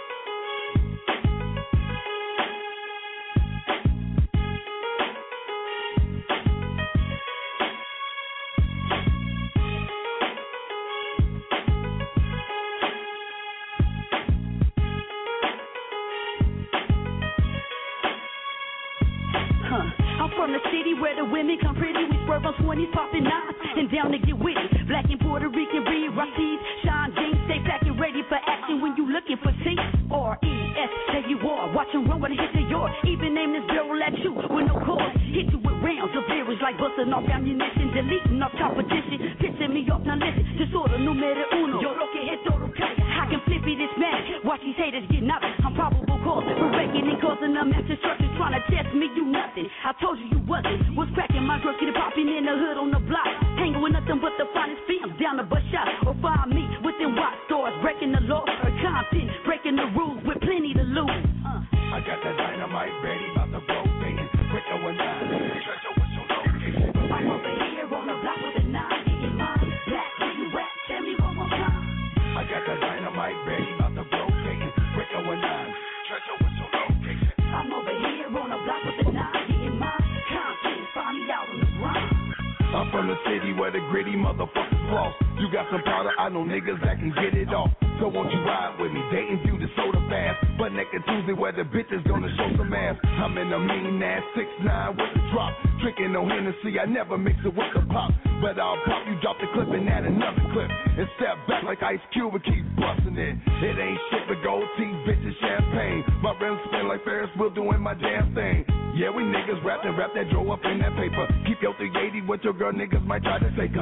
From the city where the women come pretty, we swerve on twenties, popping nines, and down to get witty. Black and Puerto Rican, read Rashid, Sean James, stay back and ready for action when you looking for T R E S J U R. Watch them run with a hit to yours. Even name this barrel at you with no cause. Hit you with rounds of lyrics like busting off ammunition, deleting off competition, pissing me off. Now listen, disorder numero uno. Yo lo que es todo calla. I can flip it, this man. Watch these haters get nothing. I'm probable cause for wrecking and causing them massive structures trying to test me. You nothing. I told you you wasn't. Was cracking my drugs, get it popping in the hood on the block. Hanging with nothing but the finest films down the bus shop. Or find me within rock stores, breaking the law or Compton, breaking the rules with plenty to lose. Uh. I got the dynamite ready, about to blow things. Quick going down. Treasure, what's your location? I'm over here on the block with a nine in mind. Black, where you at? Tell me one more time. I got the dynamite ready, about to blow things. Quick going down. Treasure, what's your location? I'm over here on the block with a nine in mind. Compton, find me out on the ground. I'm from from the city where the gritty motherfuckers floss. You got some powder, I know niggas that can get it off. So won't you ride with me? Dayton View, the soda bath. But naked Tuesday where the bitches gonna show some ass. I'm in a mean ass six nine with the drop. Drinking no Hennessy, I never mix it with the pop. But I'll pop, you drop the clip and add another clip. And step back like Ice Cube and keep busting it. It ain't shit but gold teeth, bitches, champagne. My rims spin like Ferris Wheel doing my damn thing. Yeah, we niggas rap and rap that drove up in that paper. Keep your three eighty with your girl, niggas might try to take her.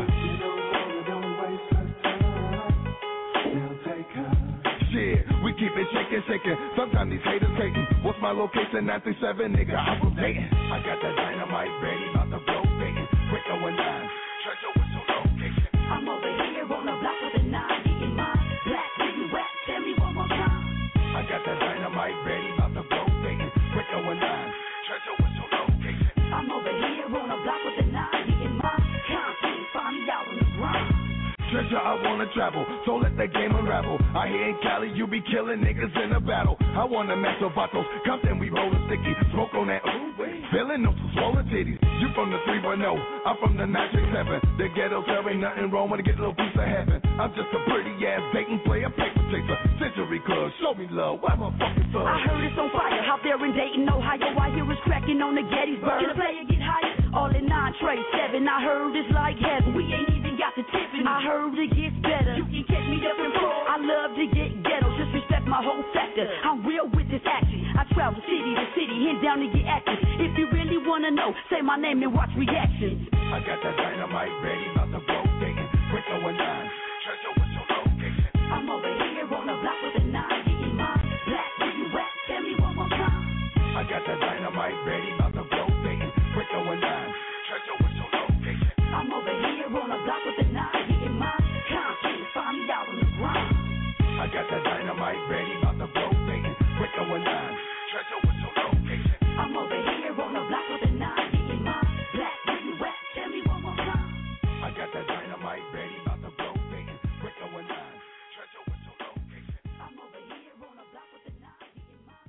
Shit, we keep it shaking, shaking. Sometimes these haters hating. What's my location? nine three seven, nigga, I'm from Dayton. I got that dynamite ready, about to blow Dayton. Rico and nine, treasure with some location. I'm over here on the block with a nine, getting mine. Black, baby, wet, tell me one more time. I got that dynamite ready, about to blow Dayton. Rico and nine, treasure with some location. I'm over here on the block with a nine, getting mine. Can't find me out on the ground. Treasure, I wanna travel, so let that game unravel. I hear in Cali, you be killing niggas in a battle. I wanna match your vatos, Compton, we rollin' sticky. Smoke on that, ooh, wait. Feeling no swollen titties. You from the three one oh, I'm from the nine six seven. The ghetto, there ain't nothing wrong when I get a little piece of heaven. I'm just a pretty ass Dayton player, paper chaser. Century Club, show me love, why my fucking son? I heard it's on fire out there in Dayton, Ohio. I hear it's cracking on the Gettysburg. Can a player get higher? All in nine, Trey seven. I heard it's like heaven. We ain't even got the tipping. I heard it gets better. You can catch me up in pro. I love to get ghetto, just respect my whole sector. I'm real with this action. I travel city to city, and down to get active. If you really wanna know, say my name and watch reactions. I got that dynamite ready, about to blow Dayton. Rico and nine, treasure with your location. I'm over here on the block with a nine, getting mine. Black, where you at? Tell me one more time. I got that dynamite ready, about to blow Dayton. Rico and nine, treasure with your location. I'm over here on the block with a nine, getting mine. Can't find me out on the ground. I got that dynamite ready, about to blow Dayton. Rico and nine, treasure with your location. I'm over here on the block with a nine, getting mine. Black, where you at? Tell me one more time. I got that dynamite ready, about to blow Dayton. Rico and nine, treasure with your location. I'm over here on the block with a nine, getting mine.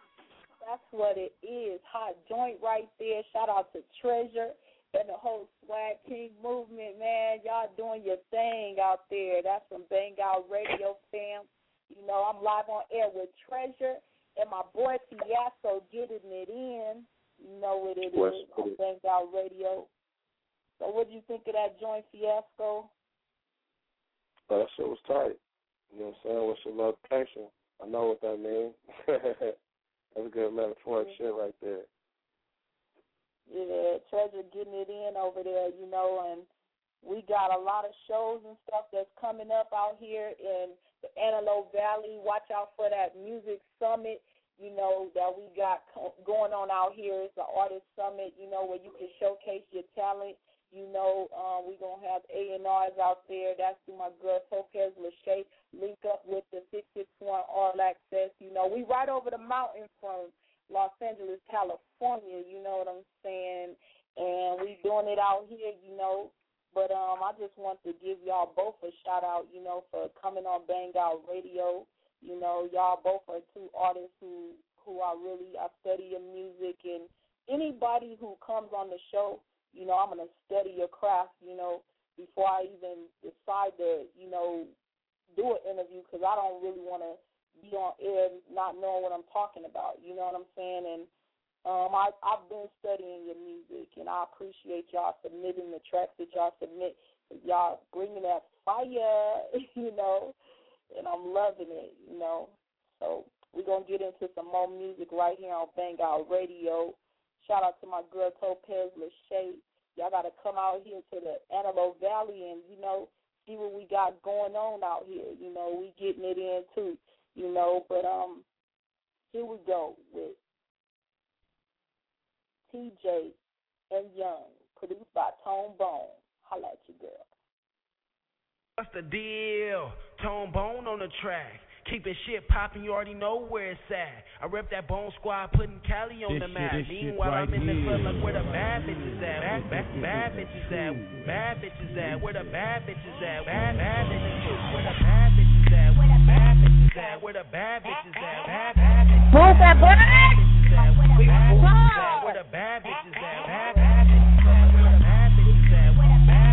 That's what it is. Hot joint right there. Shout out to Treasure and the whole Swag King movement, man. Y'all doing your thing out there. That's from Bang Out Radio, fam. You know, I'm live on air with Treasure and my boy Fiasco getting it in. You know what it What's is on Bang Out Radio. So what do you think of that joint, Fiasco? Oh, that shit was tight. You know what I'm saying? What's your location? I know what that means. That's good metaphoric mm-hmm. shit right there. Yeah, Treasure getting it in over there, you know, and we got a lot of shows and stuff that's coming up out here in the Antelope Valley. Watch out for that music summit, you know, that we got going on out here. It's the artist summit, you know, where you can showcase your talent. You know, um, we're going to have A and R's out there. That's through my girl, Topaz Lachey. Link up with the six six one All Access. You know, we right over the mountain from Los Angeles, California, you know what I'm saying? And we doing it out here, you know. But um, I just want to give y'all both a shout out, you know, for coming on Bang Out Radio. You know, y'all both are two artists who, who are really, I study your music. And anybody who comes on the show, you know, I'm going to study your craft, you know, before I even decide to, you know, do an interview, because I don't really want to be on air not knowing what I'm talking about, you know what I'm saying? And um, I, I've been studying your music, and I appreciate y'all submitting the tracks that y'all submit. Y'all bringing that fire, you know, and I'm loving it, you know. So we're going to get into some more music right here on Bang Out Radio. Shout out to my girl Topaz Lachey. Y'all got to come out here to the Antelope Valley and, you know, see what we got going on out here. You know, we getting it in too, you know. But um, here we go with T J and Young, produced by Tone Bone. Holla at you, girl. What's the deal? Tone Bone on the track. Keeping shit popping, you already know where it's at. I rep that Bone Squad, putting Cali on this the map. Shit, Meanwhile, right I'm in the club, here. like where the bad bitches at? Bad, bad, bad bitches at? Bad bitches at? Where the bad bitches at? Bad, bad bitches at? Where the bad bitches at? Where the bad bitches at? Where the bad bitches at? Bad, bad bitches at? Who's that boy? Where the bad bitches at? Where the bad bitches at? Bad, bad bitches at? Where the bad bitches at? Where the bad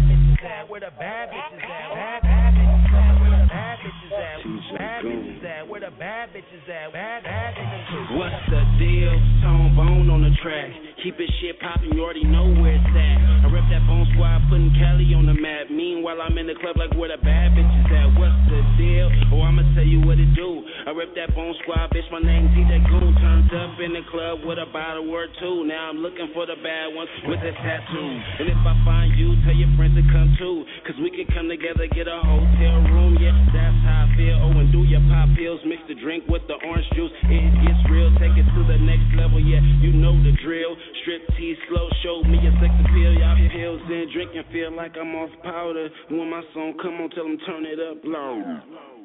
the bad bitches at? Bad, bad bitches. What's the deal? Tone Bone on the track. Keep it shit poppin', you already know where it's at. I rep that Bone Squad, putting Cali on the map. Meanwhile, I'm in the club like where the bad bitches at. What's the deal? Oh, I'ma tell you what it do. I rep that Bone Squad, bitch, my name T J Goon. Turned up in the club with a bottle or two. Now I'm looking for the bad ones with the tattoo. And if I find you, tell your friends to come too. Cause we can come together, get a hotel room. Yeah, that's how I feel. Oh, and do your pop pills. Mix the drink with the orange juice. It gets real, take it to the next level. Yeah, you know the drill. Strip tease, slow, show me a sex appeal. Y'all pills and drink and feel like I'm off powder. When my song come on, tell them turn it up loud. Man,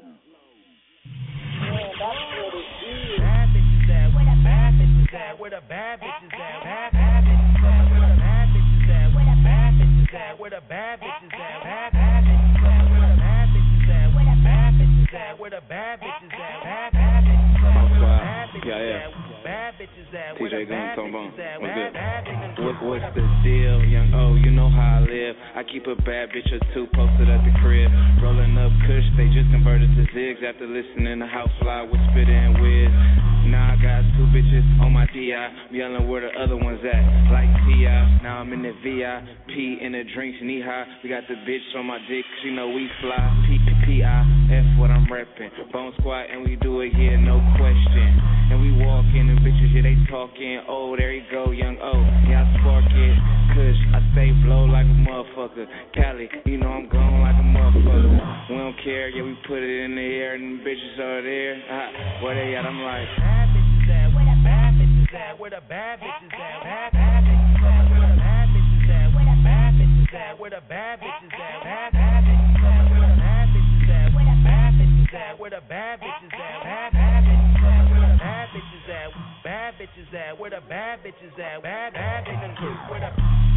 that's what it is. Bad bitches at? Where the bad bitches at? Where the bad bitches at? Bad, bad bitches at? Where the bad bitches at? Where the bad bitches at? Where the bad bitches at? Bad, bad bitches at? Where the bad bitches at? Where the bad bitches at? Where the bad bitches at? Bad, bad bitches at? Where the bad bitches at? Bad bitches at? T J Goon, Tone Bone. What's good? What, what's the deal, young O? You know how I live. I keep a bad bitch or two posted at the crib. Rolling up Kush, they just converted to Ziggs after listening to House Fly with Spitter and Wiz. Now I got two bitches on my D I. I'm yelling where the other ones at, like T I. Now I'm in the V I P in the drinks, knee high. We got the bitch on my dick, she know we fly. P P I F what I'm reppin'. Bone Squad and we do it here, no question. And we walk in and bitches, yeah, they talking. Oh, there you go, young O. Yeah, I spark it. Kush, I stay blow like a motherfucker. Cali, you know I'm gone like a motherfucker. We don't care, yeah, we put it in the air and the bitches are there. Uh, where they at? I'm like, bad bitches at? Where the bad bitches at? Where the bad bitches at? Bad, bad bitches at? Where the bad bitches at? Where the bad bitches at? Where the bad bitches at? Bad, bad bitches at? Where the bad bitches at? Where the bad bitches at? Where the bad bitches at? Bad, bad bitches at? Where the bad bitches at? Bad bitches at? Where the bad bitches at? Bad, bad bitches at? Where the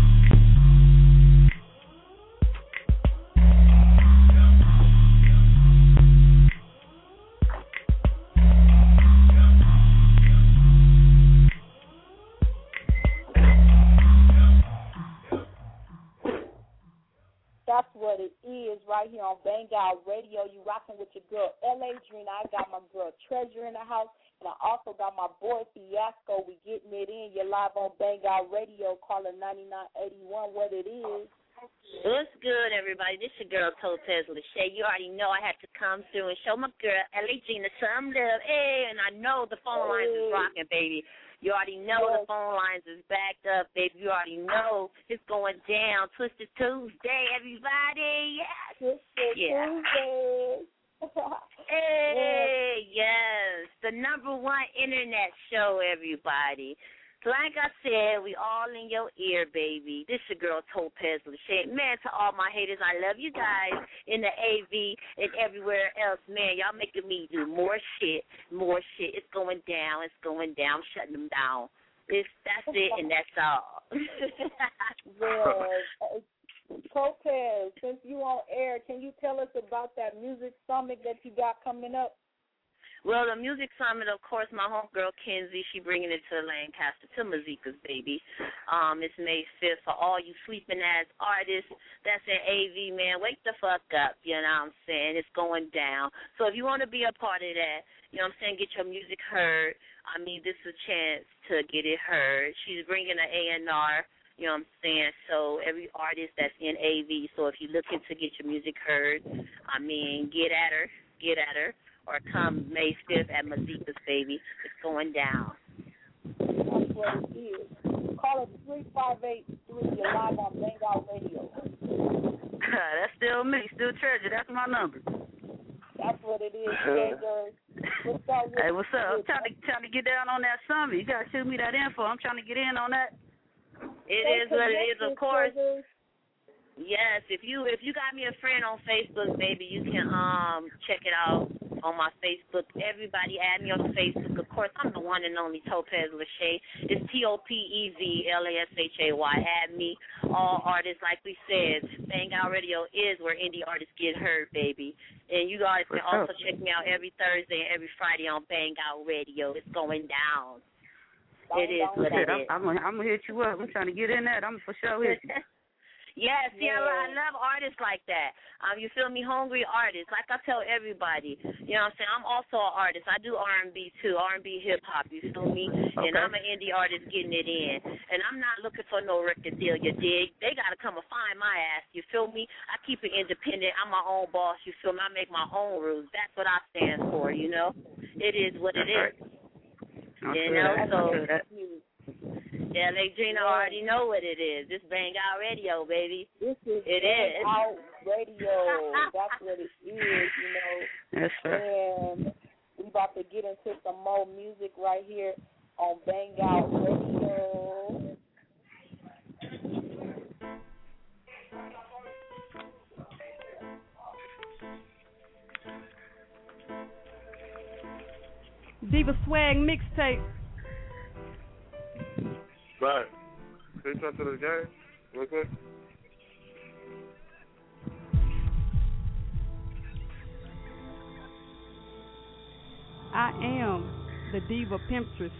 That's what it is right here on Bang Out Radio. You rocking with your girl, L A Drina. I got my girl, Treasure, in the house. And I also got my boy, Fiasco. We getting it in. You're live on Bang Out Radio. Calling ninety-nine eighty-one what it is. What's good, everybody? This your girl, Topaz Lachey. You already know I had to come through and show my girl, L A Drina, some love. Hey, and I know the phone lines is rocking, baby. You already know yes. The phone lines is backed up, baby. You already know it's going down. Twisted Tuesday, everybody. Yes. Twisted yeah. Tuesday. Hey, yes. The number one internet show, everybody. Like I said, we all in your ear, baby. This your girl, Topaz Lachey. Man, to all my haters, I love you guys in the A V and everywhere else. Man, y'all making me do more shit, more shit. It's going down. It's going down. I'm shutting them down. It's, that's it, and that's all. Well, Topaz, since you on air, can you tell us about that music summit that you got coming up? Well, the music summit, of course, my homegirl Kenzie, she bringing it to Lancaster, to Mazika's baby. Um, it's May fifth for all you sleeping-ass artists that's in A V, man. Wake the fuck up, you know what I'm saying? It's going down. So if you want to be a part of that, you know what I'm saying, get your music heard. I mean, this is a chance to get it heard. She's bringing an A and R, you know what I'm saying? So every artist that's in A V, so if you're looking to get your music heard, I mean, get at her, get at her. Or come May fifth at Mazika's, baby. It's going down. That's what it is. Call it three five eight three. You're live on Bang Out Radio. That's still me, still Treasure. That's my number. That's what it is, Treasure. What's up? Hey, what's up? I'm trying to, trying to get down on that summit. You got to shoot me that info. I'm trying to get in on that. It is what it is, of course. Yes, if you if you got me a friend on Facebook, baby, you can um check it out on my Facebook. Everybody add me on Facebook. Of course, I'm the one and only Topaz Lachey. It's T O P E Z L A S H A Y. Add me. All artists, like we said, Bang Out Radio is where indie artists get heard, baby. And you guys can also check me out every Thursday and every Friday on Bang Out Radio. It's going down. It is what it is. I'm, I'm, I'm going to hit you up. I'm trying to get in that. I'm for sure hit you. Yeah, see, yeah. I, I love artists like that. Um, you feel me? Hungry artists. Like I tell everybody, you know what I'm saying? I'm also an artist. I do R and B, too, R and B hip-hop, you feel me? Okay. And I'm an indie artist getting it in. And I'm not looking for no record deal, you dig? They got to come and find my ass, you feel me? I keep it independent. I'm my own boss, you feel me? I make my own rules. That's what I stand for, you know? It is what it is. I'll You feel know, that. so... I'll feel that. Yeah, like Gina already know what it is. This Bang Out Radio, baby. This is it Bang is. Out Radio. That's what it is, you know. Yes, sir. And we about to get into some more music right here on Bang Out Radio. Diva Swag mixtape. Right. Say something to the game real quick. I am the Diva Pimptress.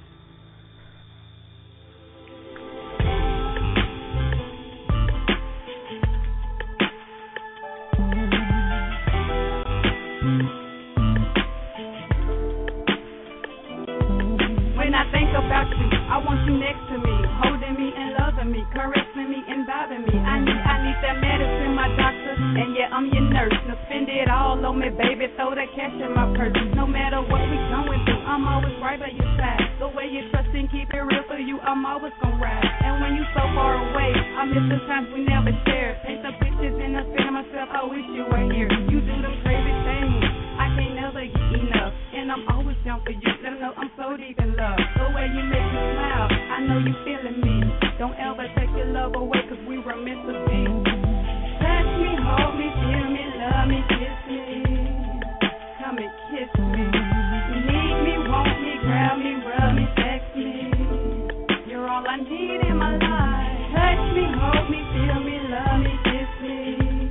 When I think about you, I want you next to me, holding me and loving me, caressing me and vibing me. I need, I need that medicine, my doctor, and yeah, I'm your nurse. Now spend it all on me, baby, throw that cash in my purse. No matter what we going through, I'm always right by your side. The way you trust and keep it real for you, I'm always gonna ride. And when you so far away, I miss the times we never shared. Paint the pictures and I feel myself, I wish you were here. You do them crazy things, I can't never get enough. And I'm always down for you, let them know I'm so deep in love. The way you make me smile, I know you feeling me. Don't ever take your love away, cause we were meant to be. Touch me, hold me, feel me, love me, kiss me. Come and kiss me. Need me, want me, grab me, rub me, sex me. You're all I need in my life. Touch me, hold me, feel me, love me, kiss me.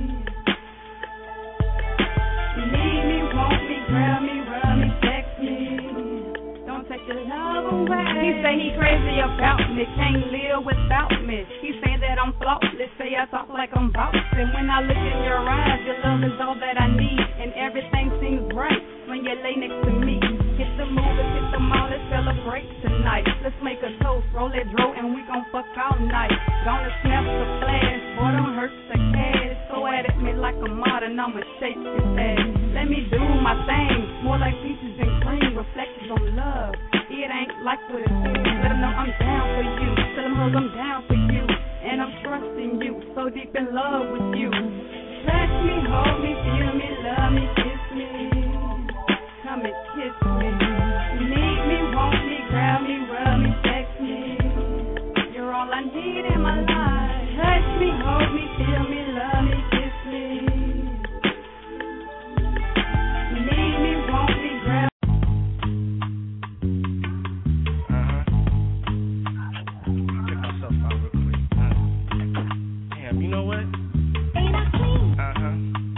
Need me, want me, grab me, rub me, sex me. Don't take your love away. He say he crazy about me, can't live without me. He say that I'm flawless, say I talk like I'm boxing. When I look in your eyes, your love is all that I need, and everything seems right when you lay next to me. Hit the movers, hit the mall, let's celebrate tonight. Let's make a toast, roll that dro, and we gon' fuck all night. Gonna snap the flash, boy, don't hurt the cash. So at me like a modern, I'ma shake this ass. Let me do my thing, more like peaches and cream, reflections on love. It ain't like what it seems. Let them know I'm down for you. Tell them hoes I'm down for you. And I'm trusting you, so deep in love with you. Touch me, hold me, feel me, love me, kiss me. Come and kiss me. Need me, want me, grab me, rub me, sex me. You're all I need in my life. Touch me, hold me, feel me, love me, kiss me. Need me, want me, grab me. You know what? Uh-huh.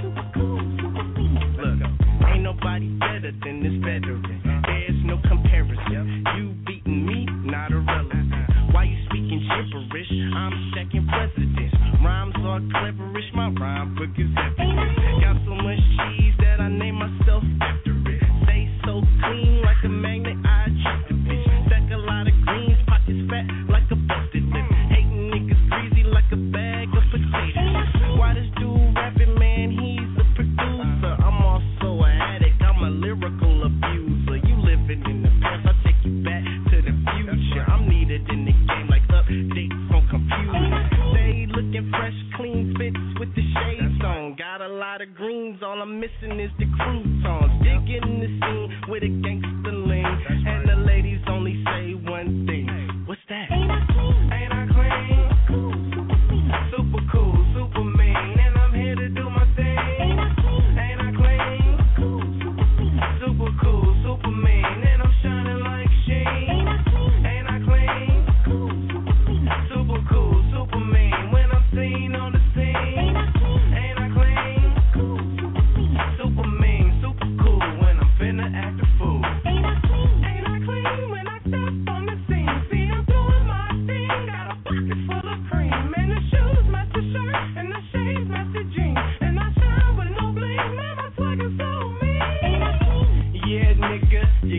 Look, ain't nobody better than this veteran. There's no comparison. You beating me, not irrelevant. Why you speaking gibberish? I'm second president. Rhymes are cleverish. My rhyme book is epic. Got so much cheese that I name myself after it. Stay so clean like a magnet. I attract the bitch. Stack a lot of greens, pockets fat like a busted lip. Hating niggas greasy like a bag of potatoes. Why this dude rapping, man? He's a producer. I'm also an addict. I'm a lyrical abuser. You living in the past, I'll take you back to the future. I'm needed in the game like updates on computers. Stay looking fresh, clean fits with the shades on. Got a lot of greens, all I'm missing is the croutons. Dig in the scene with a gangster lean, and the ladies only say one thing. What's that? Ain't I clean? Ain't I clean? Super cool, super mean, and I'm here to do my thing. Ain't I clean? Ain't I clean? Super cool, super mean, and I'm shining like Sheen. Ain't I clean? Super cool, super mean, when I'm seen on the scene. Ain't I clean? Super mean, super cool, when I'm finna act a fool.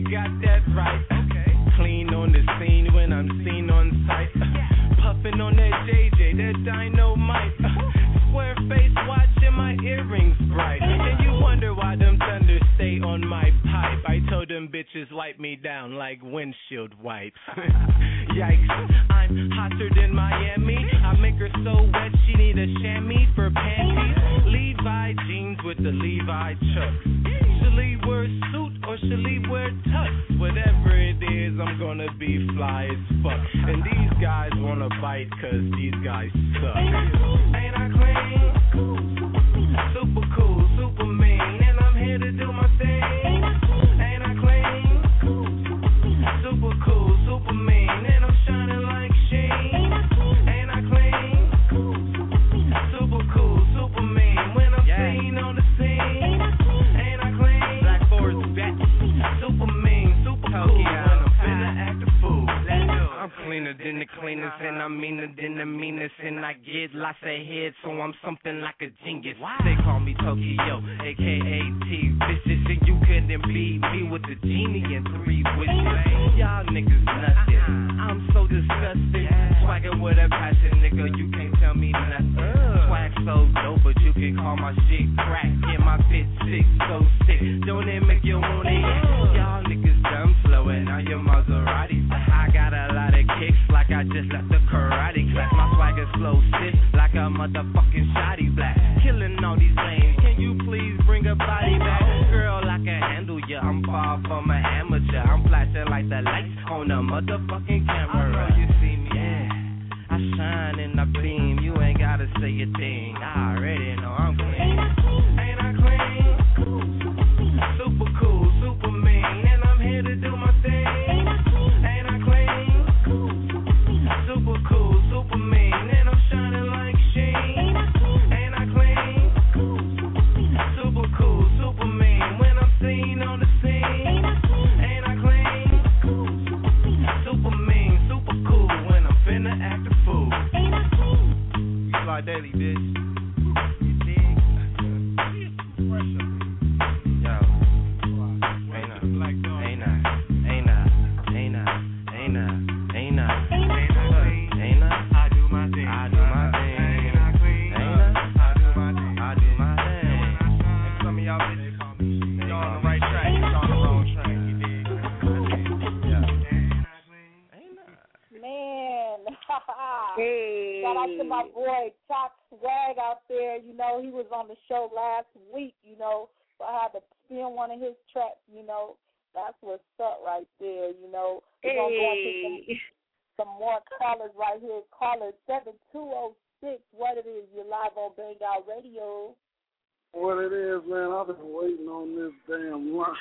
you got that right. Okay. Clean on the scene when I'm seen on sight. Puffin' on that J J, that dynamite. Square face watching my earrings bright. And you wonder why them thunders stay on my pipe. I told them bitches wipe me down like windshield wipes. Yikes, I'm hotter than Miami. I make her so wet she need a chamois for panties. Levi jeans with the Levi chucks. Should he wear a suit or should he wear tux? Whatever it is, I'm gonna be fly as fuck. And these guys wanna bite cause these guys suck. Ain't I clean? Super cool, super mean, and I'm here to do my thing. Ain't I clean? Super cool, super mean, and I'm shining like Sheen. Ain't I clean? Super cool, super mean, when I'm yeah. seen on the scene. Ain't I clean? Black Forest back. Super mean, super cool, when I'm finna act a fool. I'm cleaner than the cleanest, and I'm meaner than the meanest, and I get lots of head, so I'm something like a genius. Wow. They call me Tokyo, aka T Vicious, and you couldn't beat me with the genie and three wishes. Y'all niggas nothing, I'm so disgusting. Swaggin' with a passion, nigga, you can't tell me nothing. Swag so dope, but you can call my shit crack. Yeah, my bitch sick, so sick. Don't it make you want it? Y'all niggas dumb slow, and now your Maserati. I got a lot of kicks, like I just left the karate class. My swag is slow stiff, like a motherfucking shotty black. Killing all these lanes, can you please bring a body back? Girl, I can handle ya, I'm far from an amateur. I'm flashing like the lights on a motherfucking camera. I know you see me, yeah. I shine and I beam, you ain't gotta say a thing. I already know I'm clean. Ain't I clean? Super cool, super mean, and I'm here to do my thing. Ain't I clean? Super cool, super mean, and I'm shining like Sheen. Ain't I clean? Super cool, super mean, when I'm seen on the scene. Ain't I clean? Super mean, super cool, when I'm finna act a fool. Fly daily, bitch. You dig? Yo. Ain't I, ain't I, ain't I, ain't I, ain't I, ain't I, ain't I, I do my thing, I do my thing. Ain't I clean? Ain't I, I do my thing, I do my thing. And some of y'all bitches call me, y'all on the right track, y'all on the wrong track, you dig? Yeah. Man, Hey. shout out to my boy Top Swag out there. You know, he was on the show last week, you know, so I had to spin one of his tracks, you know. That's what's up right there, you know. We're going to go into some, some more callers right here. Caller seven two oh six, what it is, you're live on Bang Out Radio. What it is, man, I've been waiting on this damn line.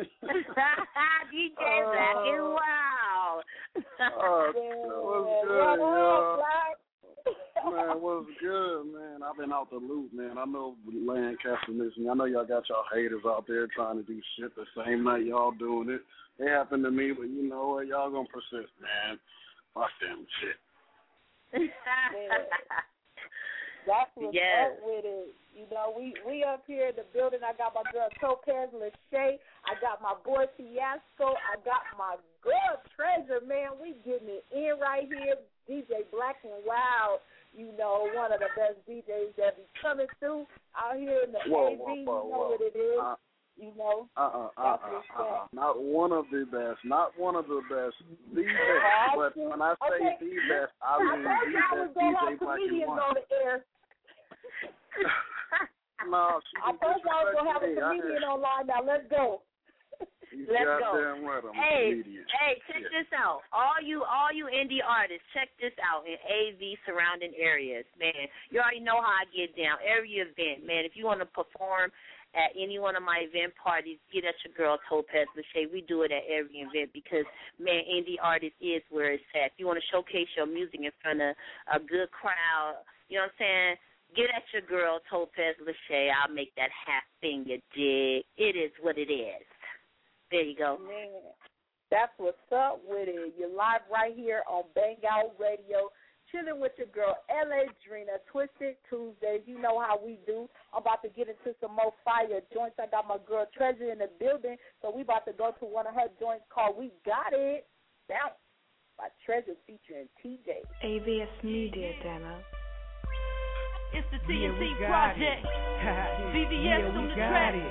D J Black is wild. Oh, what's good, y'all? Man, what's good, man? I've been out the loop, man. I know Lancaster missing me. I know y'all got y'all haters out there trying to do shit the same night y'all doing it. It happened to me, but you know what? Y'all gonna persist, man. Fuck them shit. That's what's Yes. up with it. You know, we, we up here in the building. I got my girl Topaz Lachey. I got my boy Fiasco. I got my girl Treasure, man. We getting it in right here. D J Black and Wild, you know, one of the best D Js that be coming through out here in the whoa, A V. whoa, You whoa, know whoa. what it is. Uh, you know. Uh-uh, That's uh-uh, what's uh-uh. up. Not one of the best. Not one of the best. The best. But when I say Okay. the best, I mean I the thought best y'all was going to D J have Black and comedians White. on the air. No, she I thought y'all was going to have a disrespected me. I comedian had- online. Now, let's go. You Let's go. goddamn right, I'm a Hey, comedian. hey, check Yeah. this out. All you, all you indie artists, check this out in A V surrounding areas, man. You already know how I get down. Every event, man. If you want to perform at any one of my event parties, get at your girl Topaz Lachey. We do it at every event because, man, indie artist is where it's at. If you want to showcase your music in front of a good crowd, you know what I'm saying? Get at your girl Topaz Lachey. I'll make that happen. You dig? It is what it is. There you go. Man, that's what's up with it. You're live right here on Bang Out Radio. chilling with your girl, L A Drina, Twisted Tuesdays. You know how we do. I'm about to get into some more fire joints. I got my girl Treasure in the building, so we about to go to one of her joints called We Got It. Bounce by Treasure featuring T J. A V S Media Demo. It's the T Yeah, N T we got project. it. V V S Yeah, on we the got track. it.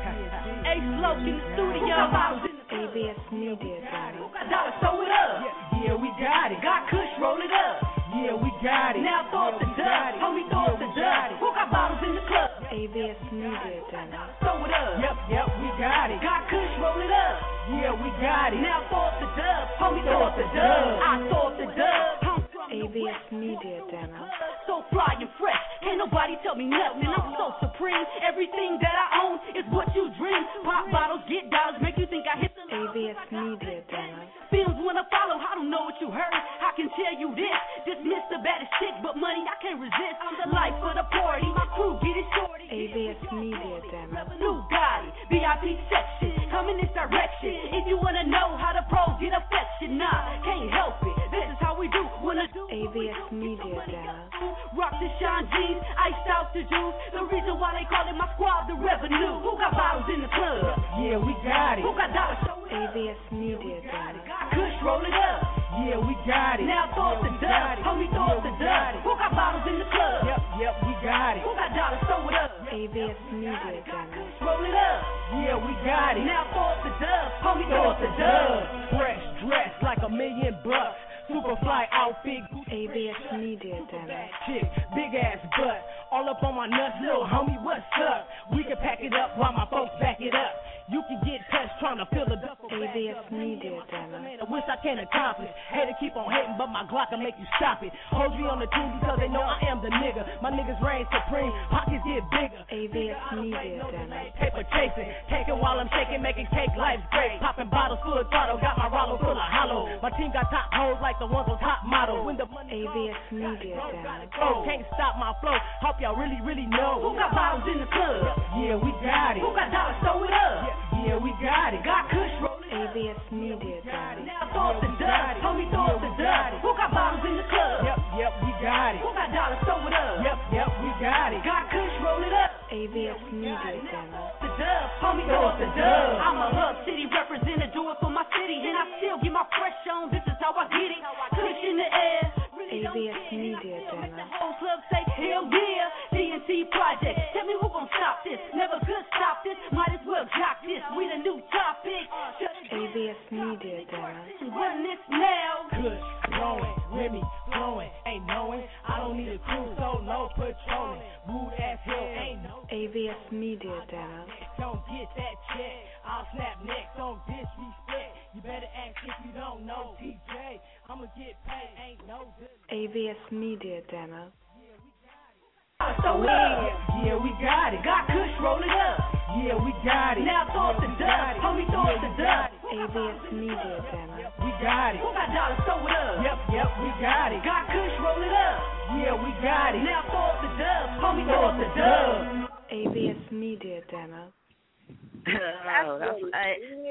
A-Smoke in the studio. A V S Media Demo. Dollar, show it up. Yeah, we got it. Got Kush, roll it up. Yeah, we got it. Now throw up the Yeah, we dust. got it. Homie, throw up the Yeah, we got dust. it. Who got bottles in the club? A V S Media Demo. Throw it up. Yep, yep, we got it. Got Kush, roll it up. Yeah, we got it. Now throw up the dub. Homie, throw up the dub. I throw up the dub. A V S Media Demo. So fly and fresh, can't nobody tell me nothing. I'm so supreme. Everything that I own is what you dream. Pop bottles, get dollars, make you think I hit the A V S Media Demo. films wanna follow. I don't know what you heard. I can tell you this. Dismiss the baddest chick, but money I can't resist. I'm the life of the party. My crew get it shorty. A V S Media Demo. New Gotti, V I P section, come in this direction. If you wanna know how the pros get affection, nah, can't help it. This is how we do. Wanna do A V S Media Demo. rock the shine jeans, iced out the juice. The reason why they call it my squad, the revenue. Who got bottles in the club? Yeah, we got it. Who got dollars? Show it. A V S Media Demo. Kush, roll it up. Yeah, we got it. Now throw up the dust. Homie, throw up the dust. Who got bottles in the club? Yep, yep, we got it. Who got dollars? Throw it up. A V S Media Demo. Roll it up. Yeah, we got it. Now throw up the dub. Homie, throw up the dub. Fresh dressed like a million bucks. Super fly outfit. A V S Media Demo. Chick, big ass butt. All up on my nuts, little homie, what's up? We can pack it up while my folks back it up. You can get touched trying to fill the duffel A V S Media Demo. I wish I can accomplish. Hate to keep on hating, but my Glock can make you stop it. Hold you on the tune because they know I am the nigga. My niggas reign supreme, pockets get bigger. A V S Media Demo. Paper chasing, taking while I'm shaking, making cake, life's great. Popping bottles full of throttle, got my Rollo full of hollow. My team got top hoes like the ones on top model. When the money A V S Media Demo. oh, can't stop my flow. Hope y'all really, really know. Who got bottles in the club? Yeah, we got it. Who got dollars? Throw it up. Yeah, we got it. Got Kush, roll it A V S Media Demo. Now throw up the dust. Homie, throw up the dust. Who got bottles in the club? Yep, yep, we got it. Who got dollars? Throw it up. Yep, yep, we got it. Got Kush, roll it up. A V S Media Demo. The dub, homie, throw up the dub. I'm a Hub City representative, do it for my city, and I still get my fresh on. This is how I get it. Kush in the air. A V S Media Demo. Whole club say, hell yeah, T N T project. Tell me who gon' stop this? Never could stop this. Might as well jock this. We the new topic. A V S Media Demo. Run this now. Kush, blowing, Remy, flowing, ain't knowing. I don't need a crew, so no patrolling. Rude ass hell, ain't no. A V S Media Demo. Don't get that check, I'll snap next, don't disrespect. You better ask if you don't know T J. I'ma get paid, ain't no good. A V S Media Demo. So yeah, yeah, we got it. Got Kush, roll it up. Yeah, we got it. Now throw up the dust. Homie, throw up the dust. A V S Media Demo. We got it. Who got dollars? Throw it up. Yep, yep, we got it. Got Kush, roll it up. Yeah, we got it. Now throw up the dub. Homie, throw up the dub. A V S Media Demo. Oh, that's, I,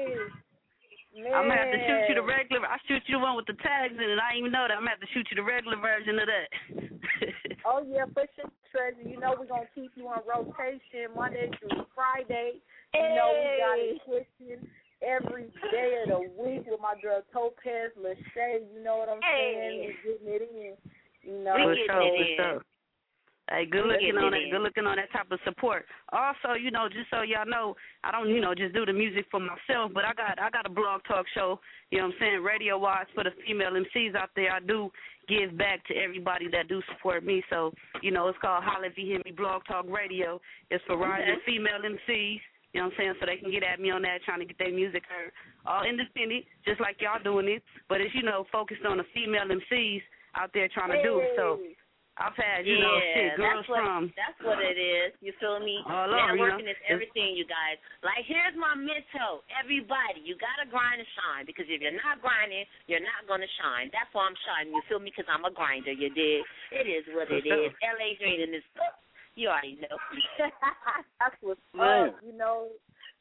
I'm gonna have to shoot you the regular. I shoot you the one with the tags in it. I didn't even know that. I'm gonna have to shoot you the regular version of that. Oh yeah, for sure, Treasure. You know we're gonna keep you on rotation Monday through Friday. You know we got it twisted every day of the week with my girl Topaz Lachey. You know what I'm saying? We're getting it in. You know, for sure, for sure. Hey, good looking on that. in. Good looking on that type of support. Also, you know, just so y'all know, I don't, you know, just do the music for myself, but I got, I got a blog talk show. You know what I'm saying? Radio wise for the female M Cs out there. I do give back to everybody that do support me. So, you know, it's called Holla If You Hear Me Blog Talk Radio. It's for rising Okay. female M Cs. You know what I'm saying? So they can get at me on that, trying to get their music heard. All independent, just like y'all doing it. But it's, you know, focused on the female M Cs out there trying to do it. So I've had, you yeah, know, shit, girls that's what, from that's what it is. You feel me? all over, Networking you know? is everything, you guys. Like, here's my motto. Everybody, you got to grind and shine, because if you're not grinding, you're not going to shine. That's why I'm shining. You feel me? Because I'm a grinder, you dig? It is what For it sure. is. L A Dream in this. You already know. that's what's up. You know,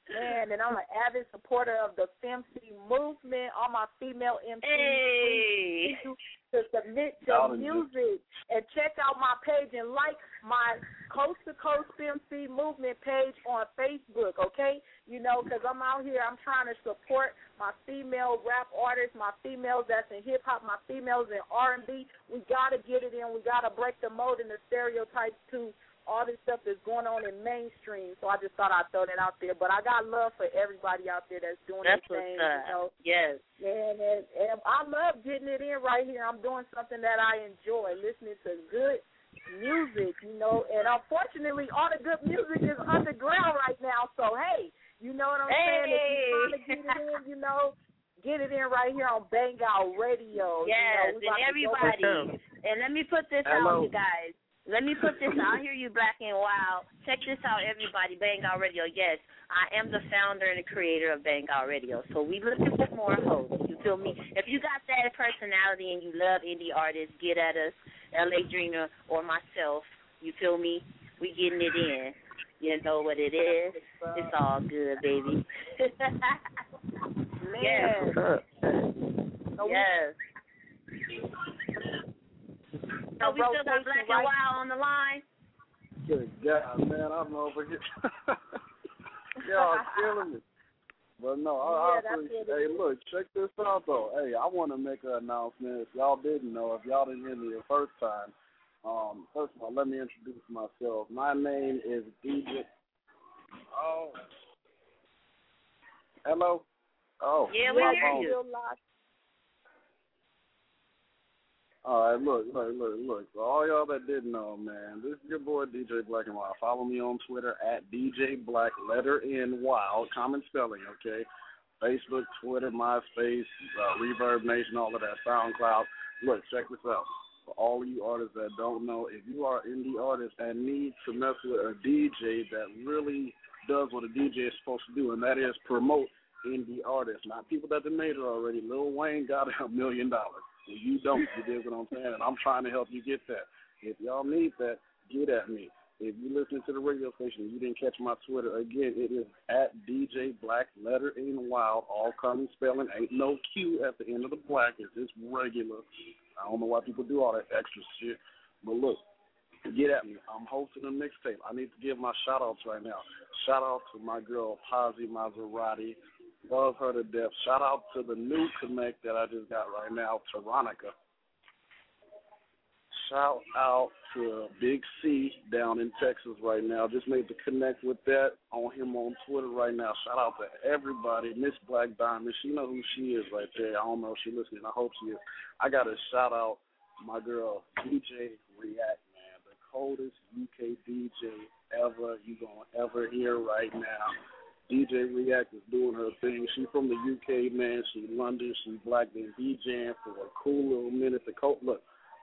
Man, and I'm an avid supporter of the FemC movement. All my female M Cs, hey. please to submit your music and check out my page and like my Coast to Coast FemC movement page on Facebook, okay? You know, because I'm out here, I'm trying to support my female rap artists, my females that's in hip-hop, my females in R and B. We got to get it in. We got to break the mold and the stereotypes, too. All this stuff that's going on in mainstream, so I just thought I'd throw that out there. But I got love for everybody out there that's doing that's their thing. What's up. You know? Yes. And, and, and I love getting it in right here. I'm doing something that I enjoy, listening to good music, you know. And unfortunately, all the good music is underground right now. So, hey, you know what I'm hey. saying? If you're trying to get it in, you know, get it in right here on Bang Out Radio. Yes, you know, and everybody. And let me put this Hello. out, you guys. Let me put this out. I hear you, Black and Wild. Check this out, everybody. Bang Out Radio. Yes, I am the founder and the creator of Bang Out Radio. So we looking for more hosts. You feel me? If you got that personality and you love indie artists, get at us, L A Drina or myself. You feel me? We getting it in. You know what it is. It's all good, baby. yes. Yes. So we still got Black and Wild on the line? Good God, man, I'm over here. Y'all killing me. But no, I, yeah, I appreciate it. Hey, look, check this out, though. Hey, I want to make an announcement. If y'all didn't know, if y'all didn't hear me the first time, um, first of all, let me introduce myself. My name is D J. Oh. Hello? Oh. Yeah, we hear you. All right, look, look, look, look. For all y'all that didn't know, man, this is your boy D J Black and Wild. Follow me on Twitter at D J Black, letter N Wild, common spelling, okay? Facebook, Twitter, MySpace, uh, Reverb Nation, all of that, SoundCloud. Look, check this out. For all of you artists that don't know, if you are indie artists and need to mess with a D J that really does what a D J is supposed to do, and that is promote indie artists, not people that done made it already. Lil Wayne got a million dollars. Well, you don't, you dig what I'm saying? And I'm trying to help you get that. If y'all need that, get at me. If you're listening to the radio station and you didn't catch my Twitter, again, it is at D J Black, letter N Wild, all common spelling. Ain't no Q at the end of the black. It's just regular. I don't know why people do all that extra shit. But look, get at me. I'm hosting a mixtape. I need to give my shout-outs right now. Shout-out to my girl, Pazzi Maserati. Love her to death. Shout out to the new connect that I just got right now, Veronica. Shout out to Big C down in Texas right now. Just made the connect with that on him on Twitter right now. Shout out to everybody. Miss Black Diamond, she know who she is right there. I don't know if she's listening. I hope she is. I got to shout out my girl, D J React, man. The coldest U K D J ever you going to ever hear right now. D J React is doing her thing. She from the U K, man. She London. She black. Been DJing for a cool little minute. The co- Look,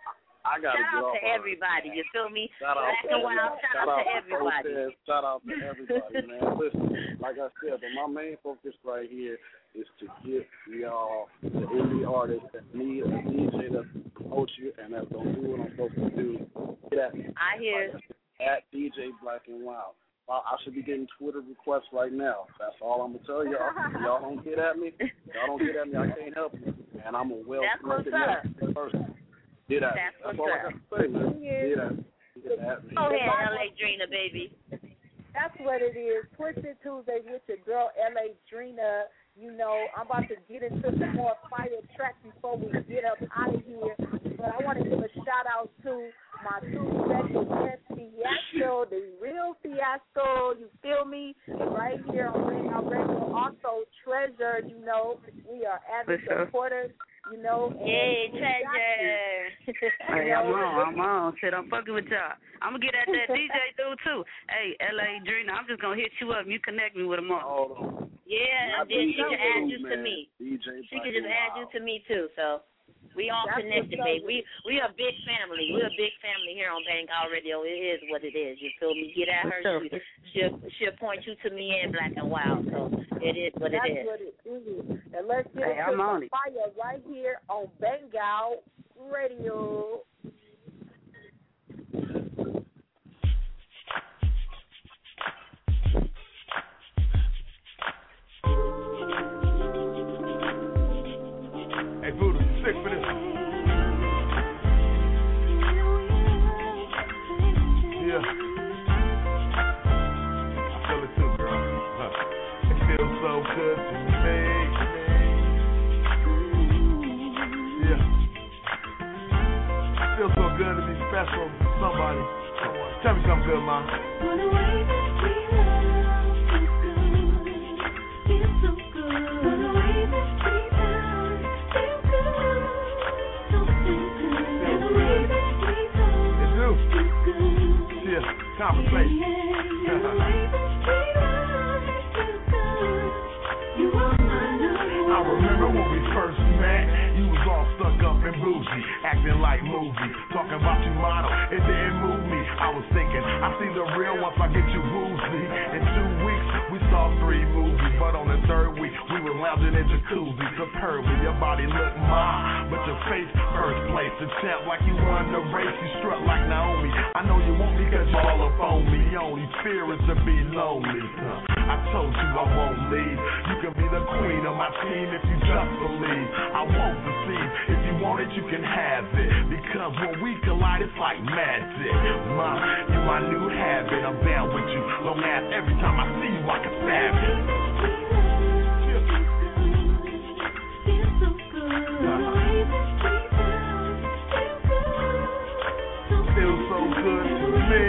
I got to shout out to her. everybody. You feel me? Shout out Black and Wild. Shout, shout out to everybody. Protest. Shout out to everybody, man. Listen, like I said, but my main focus right here is to get y'all the indie artists that need a D J that promotes you and that's gonna do what I'm supposed to do. Get at me. I hear. At D J Black and Wild. I should be getting Twitter requests right now. That's all I'm going to tell y'all. If y'all don't get at me, y'all don't get at me, I can't help you. And I'm a well-connected person. Get at me. That's, That's all up. I got to say, man. Get at me. Get at me. Go ahead, L A Drina, baby. That's what it is. Twisted Tuesday with your girl, L A Drina. You know, I'm about to get into some more fire tracks before we get up out of here. But I want to give a shout-out to my two special guests, Fiasco, the real Fiasco, you feel me? Right here on Bang Out Radio. Also, Treasure, you know, we are avid supporters, you know. Hey, Treasure. Hey, I'm on, I'm on. Shit, I'm fucking with y'all. I'm going to get at that D J dude, too. Hey, L A Drina, I'm just going to hit you up. You connect me with him all. Yeah, and then she can add you to me. She can just add you to me, too, so. We all That's connected, baby. We we a big family. We're a big family here on Bang Out Radio. It is what it is. You feel me? Get at her. She, she'll, she'll point you to me in Black and Wild. So it is what That's it is. What it is. And let's get hey, into the fire right here on Bang Out Radio. quick for this. Yeah. I feel it too, girl. Huh. It feels so good to me. Yeah. It feels so good to be special to somebody. Tell me something good, Ma. Conversation. I remember when we first met, you was all stuck up and bougie, acting like movie, talking about your model, it didn't move me. I was thinking, I see the real once I get you woozy. In two weeks, we saw three movies, but on the third week, we were lounging in jacuzzis. Superbly, your body looked mine, but your face first place. The champ like you won the race, you struck like Naomi. I know you want me cause you all up on me. The only fear is to be lonely. I told you I won't leave. You can be the queen of my team if you just believe. I won't deceive. If you want it, you can have it. Because when we collide, it's like magic. Ma, you my new habit. I'm down with you. Long ass every time I see you, I can stab you. Feels so good to me.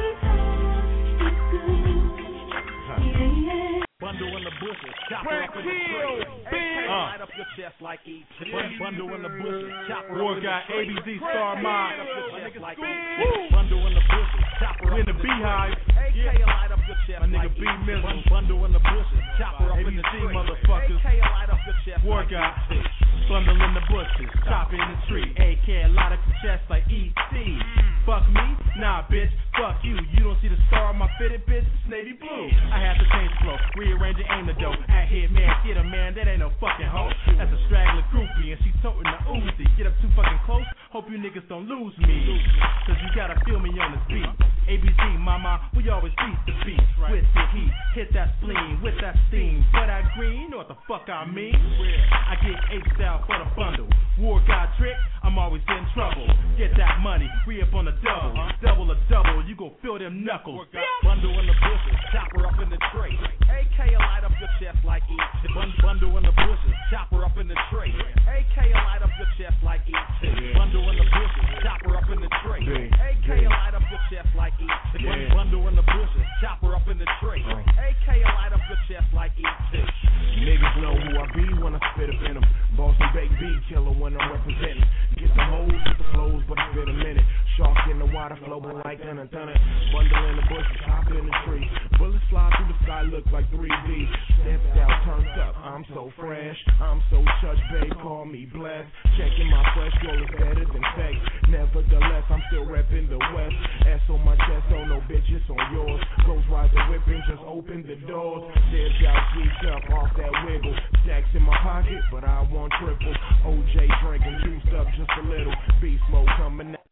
Bundle in the bushes, chopper up in the tree. Light up your chest like E T. Bundle in the bushes, chopper up in the tree. A B Z Star Mob. Bundle in the bushes, chopper up in the beehive. A K light up your chest. My nigga B Mizzle. Bundle in the bushes, chopper up in the tree, motherfuckers. A K light up your chest. Workout. Bundle in the bushes, chopper in the tree. A K light up your chest like E T. Fuck me? Nah, bitch. Fuck you. You don't see the star on my fitted, bitch? It's navy blue. I have to change the flow. Rearrange and aim the dough. At here, man, get a man. That ain't no fucking hoe. That's a straggler groupie, and she toting the Uzi. Get up too fucking close. Hope you niggas don't lose me. Cause you gotta feel me on this beat. A B Z, mama, we always beat the beat. With the heat, hit that spleen, with that steam. For that green, you know what the fuck I mean? I get H-style for the bundle. War God trick, I'm always in trouble. Get that money, re up on the double. Double or double, you gon' feel them knuckles. Bundle in the bushes, chopper up in the tray. A K will light up your chest like E T. Bundle in the bushes, chopper up in the tray. A K will light up your chest like E T. Bundle in the bushes, chopper up in the tray. A K will light up your chest like E T. Bundle in the bushes, chopper up in the tray. A K will light up your chest like E T. Niggas know who I be when I spit up in them. Boston baked beat killer when I'm representing. Get the hoes with the flows, but it's been a minute. Shark in the water, flowing like thunder, thunder. Bundle in the bushes, hop in the tree. Bullets fly through the sky, look like three D. Stepped out, turned up, I'm so fresh. I'm so touch, babe, call me blessed. Checking my fresh roll is better than sex. Nevertheless, I'm still repping the West. S on my chest, oh no bitches on yours. Ghost ride the whipping, just open the doors. There's y'all geeked up off that wiggle. Stacks in my pocket, but I want triple. O J drinking, juiced up just a little. Beast mode coming out.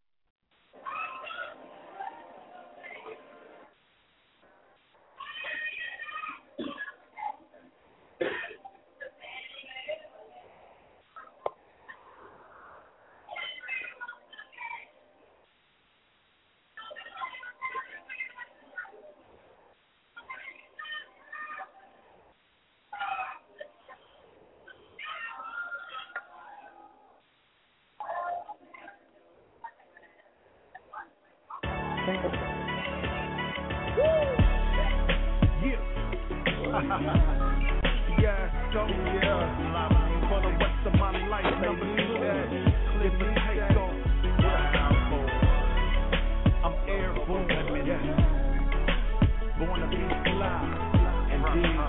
Yeah, so yeah, for the rest of my life, number two, clear the take off. I'm airborne, yeah. Born to be fly, indeed.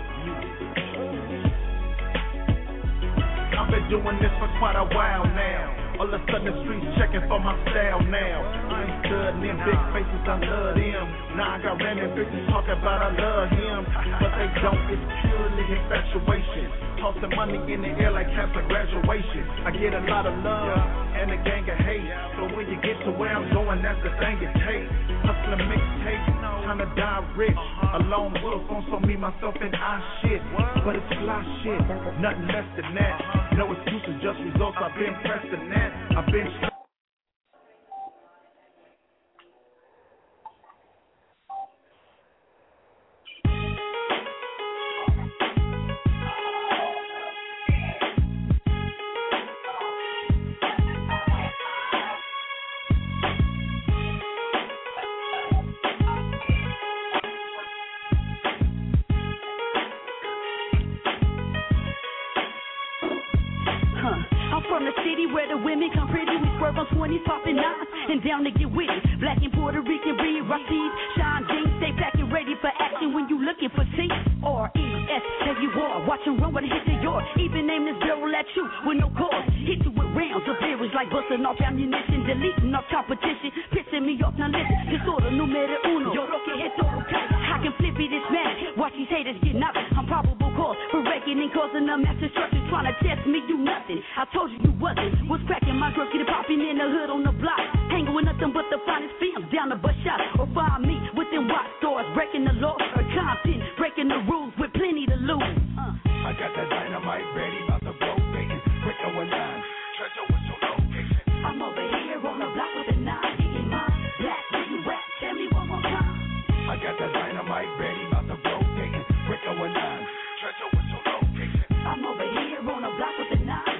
I've been doing this for quite a while now. All of a sudden the streets checking for my style now. I ain't studying them big faces, I love them. Now I got random bitches talking about I love him. But they don't, it's purely infatuation. Tossing money in the air like after graduation. I get a lot of love and a gang of hate. But when you get to where I'm going, that's the thing it takes. Hustling mixtape, trying to die rich. Alone wolf on some me, myself, and I shit. But it's fly shit, nothing less than that. No excuses, just results. I've been pressed in that. I've been. twenties popping nines and down to get with it. Black and Puerto Rican, read Rashid, shine jeans, stay black and ready for action when you looking for T R E S L U R. Watch them run when it hit the yard. Even name this barrel at you with no cause. Hit you with rounds of berries like busting off ammunition, deleting off competition, pissing me off. Now listen, disorder numero uno. Yo lo que es todo okay. I can flip it, it's mad. Watch these haters get nothing. I'm probable cause for reckoning, causing a mass destruction, trying to test me, you nothing. I told you you wasn't. Was cracking my girls, get it popping in the hood on the block. Hanging with nothing but the finest films down the bus shop. Or find me within watch stores, breaking the law or Compton, breaking the rules with plenty to lose. Uh. I got that dynamite ready, about to blow bacon. Quick on nine, treasure what's your location? I'm over here on the block with the nine, getting mine. Black, where you at? Tell me one more time. I got that dynamite ready, about to blow bacon. Quick on nine, treasure what's your location? I'm over here on the block with the nine.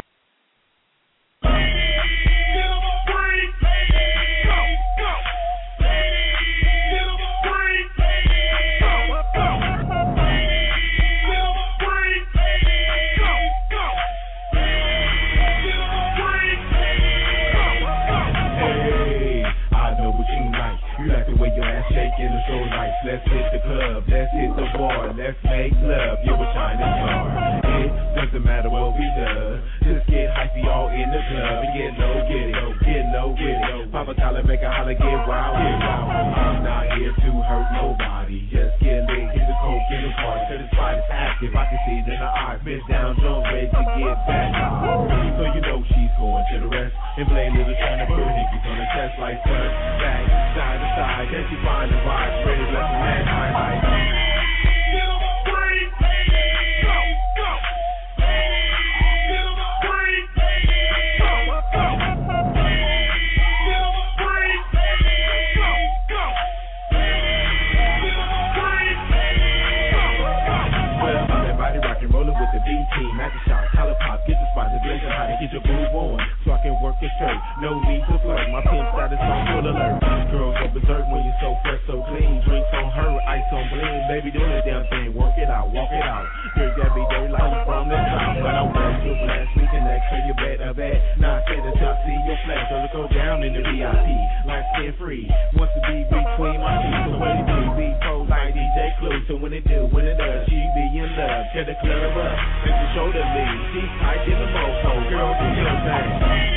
Let's hit the club, let's hit the bar, let's make love, you're a shining star. It doesn't matter what we do, just get hypey all in the club and get low, get it, get low, get it. Papa collar, make a holler, get wild, get wild. I'm not here to hurt nobody, just get lit, hit the coke, get the party, cause the spot is active. I can see it in the eyes, bitch down, drunk, ready to get back. So you know she's going to the rest, and play little trying to put hickeys on the chest like front, back, side to side, then she find the vibes, ready, let's man, high, high. Team, at the shop, color pop, get the spot, the blazing hot, and get your groove on, so I can work it straight. No need to flirt, my pimp status on full alert. Girls go berserk when you're so fresh, so clean. Drinks on her, ice on bling. Baby, do the damn thing, work it out, walk it out. Girl, got me dirty like you from the south, but I'm west, you blast, we connect, so you better bet. Now I say the top, see your flash, so let's go down in the V I P, like skin free. Wants to be between my feet, so what it do? Be pro like D J Clue, so when it do, when it does, she be in love, tear the club up. Shoulder lead, she's tight in the mofo, girl, do your thing.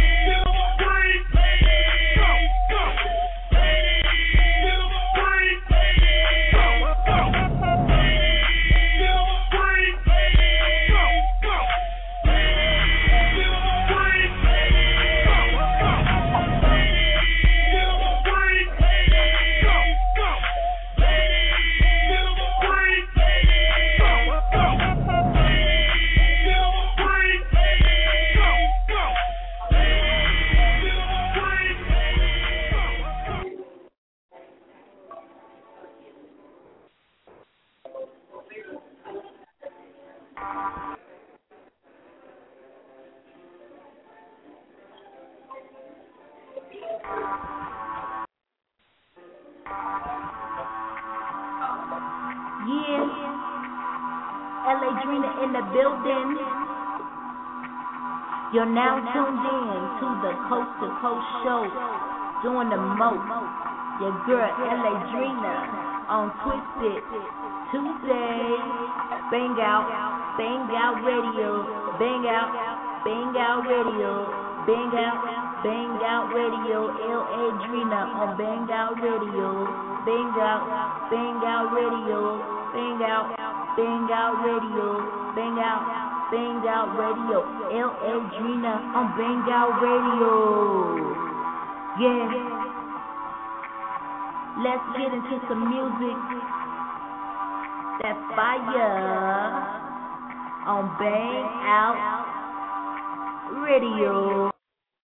You're now tuned in to the Coast to Coast show, doing the most. Your girl L A Drina on Twisted Tuesday. Bang out, bang out radio, bang out, bang out radio, bang out, bang out radio. L A Drina on Bang Out Radio, bang out, bang out radio, bang out, bang out radio, bang out. Bang Out Radio, L A Drina on Bang Out Radio. Yeah. Let's get into some music that's fire on Bang Out Radio.